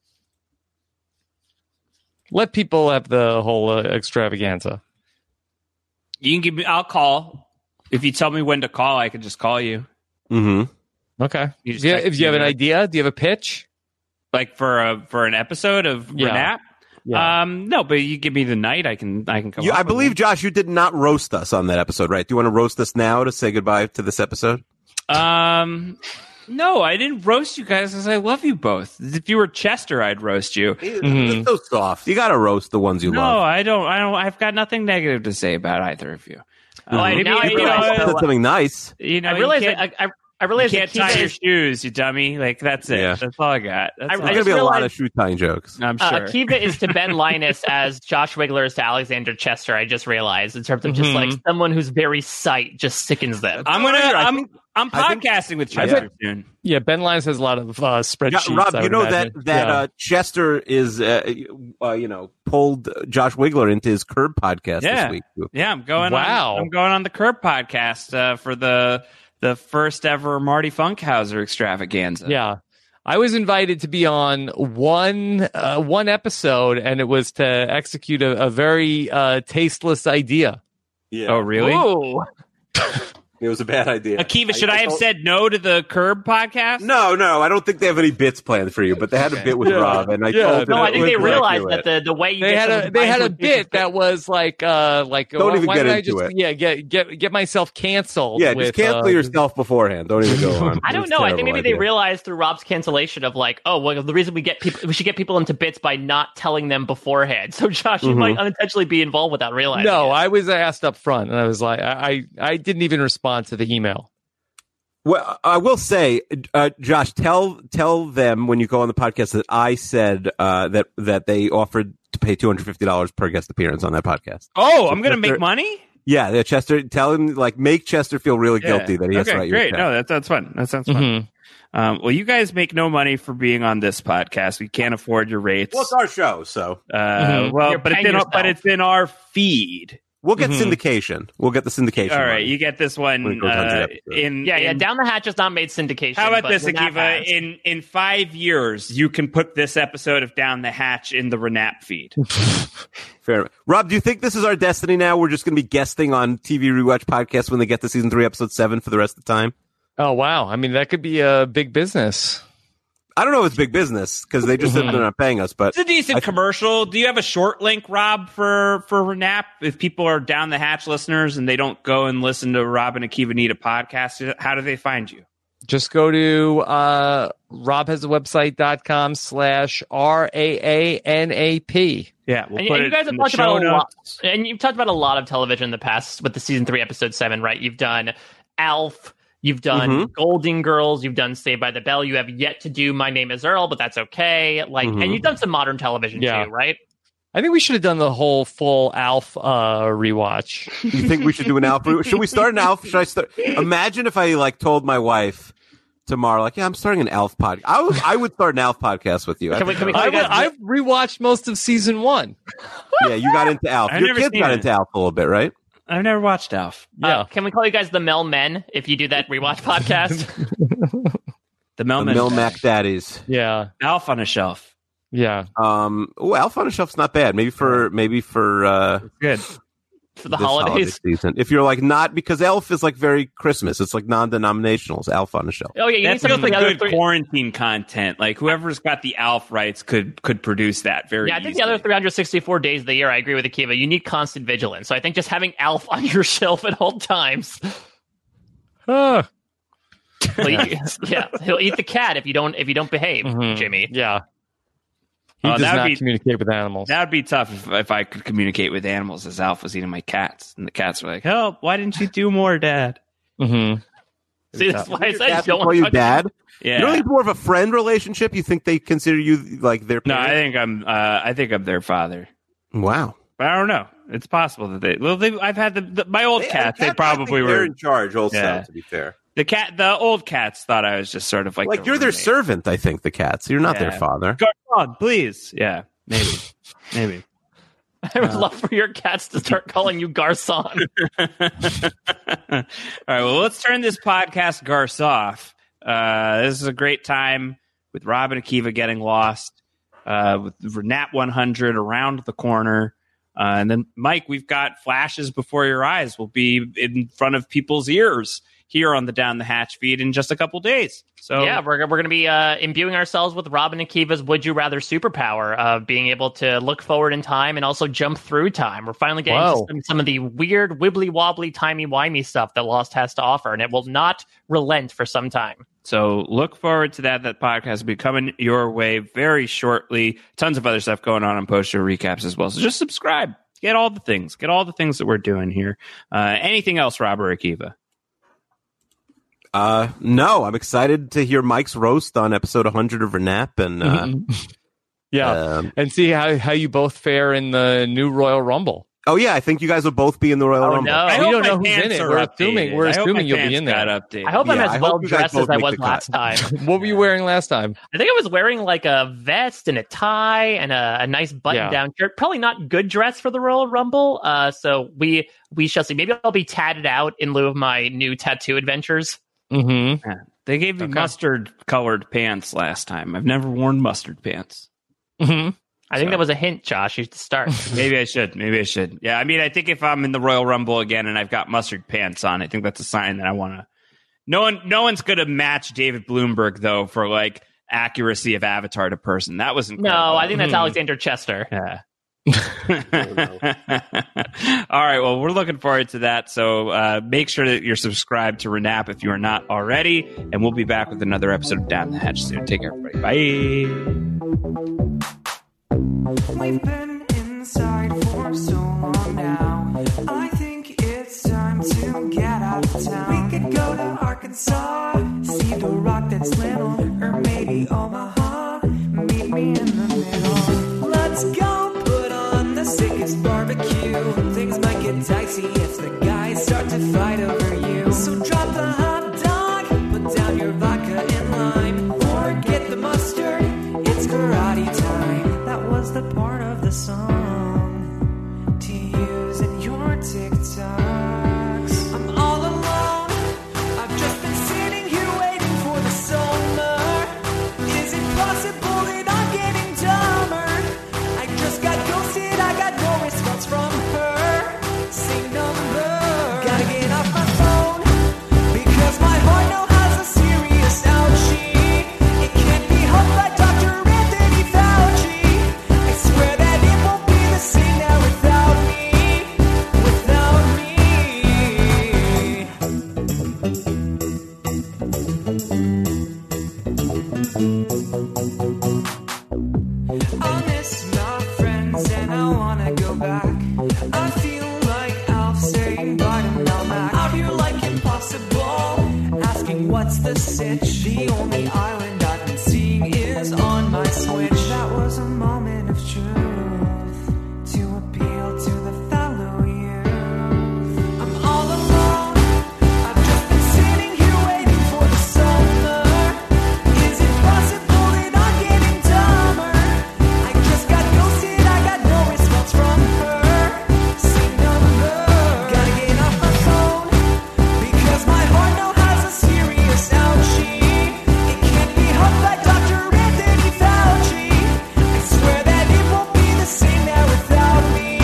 Let people have the whole extravaganza. You can give me. I'll call. If you tell me when to call, I can just call you. Mm-hmm. Okay. If you have an idea, do you have a pitch? Like for an episode of Renap? Yeah. No, but you give me the night, I can come. I believe, Josh, you did not roast us on that episode, right? Do you want to roast us now to say goodbye to this episode? No, I didn't roast you guys because I love you both. If you were Chester, I'd roast you. It's so soft. You got to roast the ones you love. No, I don't. I've got nothing negative to say about either of you. Something nice. I realize I You realize can't tie your shoes, you dummy. Like, that's it. Yeah. That's all I got. That's all I There's just gonna be a lot of realized- shoe tying jokes. I'm sure. Akiva is to Ben Linus as Josh Wigler is to Alexander Chester. I just realized in terms of just like someone who's very sight just sickens them. I'm I think- podcasting with Chester soon. Yeah, Ben Lyons has a lot of spreadsheets. Rob, I you would know imagine. that Chester is pulled Josh Wigler into his Curb podcast Yeah. this week. Yeah, I'm going. Wow. I'm going on the Curb podcast for the first ever Marty Funkhauser extravaganza. Yeah. I was invited to be on one episode, and it was to execute a very tasteless idea. Yeah. Oh, really? Ooh. It was a bad idea. Akiva, should I have said no to the Curb podcast? No, I don't think they have any bits planned for you, but they had a bit with Yeah. Rob, and I Yeah. told him No, I it think they was realized accurate. that the way you They get had someone they had a behind you- bit that was like Don't even why get don't I into just it. get myself canceled. Yeah, with, just cancel yourself beforehand. Don't even go on. I don't know. I think maybe they realized through Rob's cancellation of like, oh, well, the reason we should get people into bits by not telling them beforehand. So Josh, you might unintentionally be involved without realizing. No, it. I was asked up front, and I was like, I didn't even respond to the email. Well, I will say, Josh, tell them when you go on the podcast that I said that they offered to pay $250 per guest appearance on that podcast. Oh, I'm going to Chester- make money? Yeah, Chester, tell him make Chester feel really guilty that he has to write your great. check. No, that's fun. That sounds fun. Well, you guys make no money for being on this podcast. We can't afford your rates. Well, it's our show, so Well, You're but paying yourself. it's in our feed. we'll get syndication. We'll get the syndication. All right, money. you get this When one it goes on to the episode. Yeah. Down the Hatch has not made syndication. How about but this, Renap Akiva? has. In 5 years, you can put this episode of Down the Hatch in the Renap feed. Fair enough. Rob, do you think this is our destiny now? We're just going to be guesting on TV Rewatch podcasts when they get to season 3, episode 7 for the rest of the time? Oh wow! I mean, that could be a big business. I don't know if it's big business because they just said they're not paying us, but It's a decent commercial. Do you have a short link, Rob, for Renap? If people are Down the Hatch listeners and they don't go and listen to Rob and Akiva Need a podcast, how do they find you? Just go to robhasawebsite.com/RAANAP. Yeah, we'll And put you it guys have in the talked about show a lot, notes. and you've talked about a lot of television in the past with the season 3, episode 7, right? You've done Alf, you've done Golden Girls, you've done Saved by the Bell. You have yet to do My Name Is Earl, but that's okay. Like, and you've done some modern television Yeah. too, right? I think we should have done the whole full Alf rewatch. you think we should do an Alf? Should we start an Alf? Should I start? Imagine if I told my wife tomorrow, I'm starting an Alf podcast. I would start an Alf podcast with you. Can we call you guys- I've rewatched most of season 1. Yeah, you got into Alf. I've Your never kids seen got it. into Alf a little bit, right? I've never watched Alf. Yeah. Can we call you guys the Mel Men if you do that rewatch podcast? The The Melman. Mil Mac Daddies. Yeah. Alf on a shelf. Yeah. Alf on a Shelf's not bad. Maybe for Good. For the this holiday holidays. season. If you're not because Elf is very Christmas. It's non-denominational. It's Alf on a Shelf. Oh yeah, you need That something feels for like the other good three. quarantine content. Like whoever's got the Alf rights could produce that very Yeah, I think easily. the other 364 days of the year, I agree with Akiva. You need constant vigilance. So I think just having Alf on your shelf at all times. Ah. He'll eat the cat if you don't behave, Mhm. Jimmy. Yeah. He Oh, does that'd not be- communicate with animals. That would be tough if I could communicate with animals as Alf was eating my cats. And the cats were like, help, why didn't you do more, Dad? Mm-hmm. See, that's why I said Cats you don't call want you to dad. Yeah. You don't think it's more of a friend relationship? You think they consider you their No, parent? I think I'm their father. Wow. But I don't know. It's possible that I've had my old cats. They probably They're were in charge. Also, Yeah. to be fair, the old cats thought I was just sort of like you're their roommate. servant. I think the cats. You're not their Yeah. father. Garcon, please. Yeah, maybe. I would love for your cats to start calling you Garcon. All right, well, let's turn this podcast Garce off. This is a great time with Rob and Akiva getting lost, with Renap 100 around the corner. And then, Mike, we've got flashes before your eyes. We'll be in front of people's ears here on the Down the Hatch feed in just a couple days. So Yeah, we're going to be imbuing ourselves with Rob and Akiva's Would You Rather superpower of being able to look forward in time and also jump through time. We're finally getting Whoa. to some of the weird, wibbly-wobbly, timey-wimey stuff that Lost has to offer, and it will not relent for some time. So look forward to that. That podcast will be coming your way very shortly. Tons of other stuff going on post-show recaps as well. So just subscribe. Get all the things. Get all the things that we're doing here. Anything else, Rob or Akiva? No, I'm excited to hear Mike's roast on episode 100 of Renap, and and see how you both fare in the new Royal Rumble. Oh yeah, I think you guys will both be in the Royal Rumble. No. We don't know who's in it. We're assuming you'll be in there. I hope I'm as well dressed as I was last time. What were you wearing last time? I think I was wearing like a vest and a tie and a nice button-down shirt. Probably not good dress for the Royal Rumble. So we shall see. Maybe I'll be tatted out in lieu of my new tattoo adventures. Mm-hmm. Yeah. They gave me mustard-colored pants last time. I've never worn mustard pants. Mm-hmm. I think that was a hint, Josh. You should start. Maybe I should. Yeah, I mean, I think if I'm in the Royal Rumble again and I've got mustard pants on, I think that's a sign that I want to. No one's going to match David Bloomberg though for like accuracy of avatar to person. That was incredible. No, I think that's Alexander Chester. Yeah. All right. Well, we're looking forward to that. So make sure that you're subscribed to Renap if you are not already, and we'll be back with another episode of Down the Hatch soon. Take care, everybody. Bye. We've been inside for so long now. I think it's time to get out of town. We could go to Arkansas, see the rock that's little, or maybe Omaha. Meet me in the middle. Let's go put on the sickest barbecue. Things might get dicey if the guys start to fight over you. So drop the hot dog, put down your vodka and lime. Forget the mustard, it's karate time. That was the part of the song to use in your TikToks. I'm all alone. I've just been sitting here waiting for the summer. Is it possible that I'm getting dumber? I just got ghosted. I got no response from her. Same number. Gotta get off my phone because my heart now has a serious ouchie. It can't be helped by Dr. Anthony Fauci. I swear that it won't be the same now without me. I miss my friends and I wanna go back. I feel like Alf saying bye to Melmac. I feel like impossible, asking what's the sitch. The only island I've been seeing is on my Switch. That was a moment of truth to appeal to the fallow youth. I'm all alone. I've just been sitting here waiting for the summer. Is it possible that I'm getting dumber? I just got ghosted. I got no response from her. Same number. Gotta get off my phone because my heart now has a serious ouchie. It can't be helped by Dr. Anthony Fauci. I swear that it won't be the same now without me.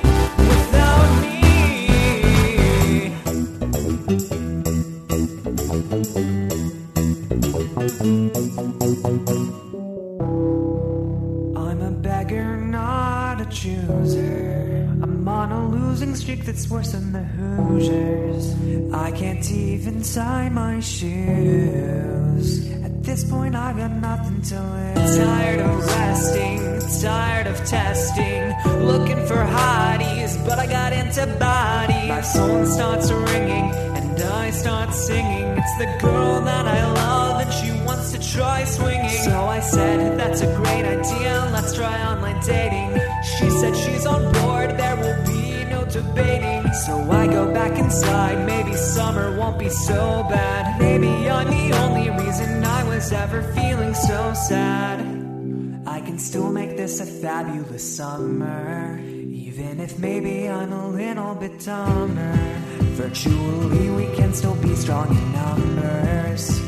I'm a beggar, not a chooser. I'm on a losing streak that's worse than the Hoosiers. I can't even tie my shoes. At this point, I've got nothing to lose. Tired of resting, tired of testing, looking for hotties, but I got antibodies. My phone starts ringing, and I start singing. It's the girl that I love, and she wants to try swinging. So I said, that's a great idea, let's try online dating. She said she's on board, there will be no debating. So I go back inside, maybe summer won't be so bad. Maybe I'm the only reason I was ever feeling so sad. I can still make this a fabulous summer, even if maybe I'm a little bit dumber. Virtually we can still be strong in numbers.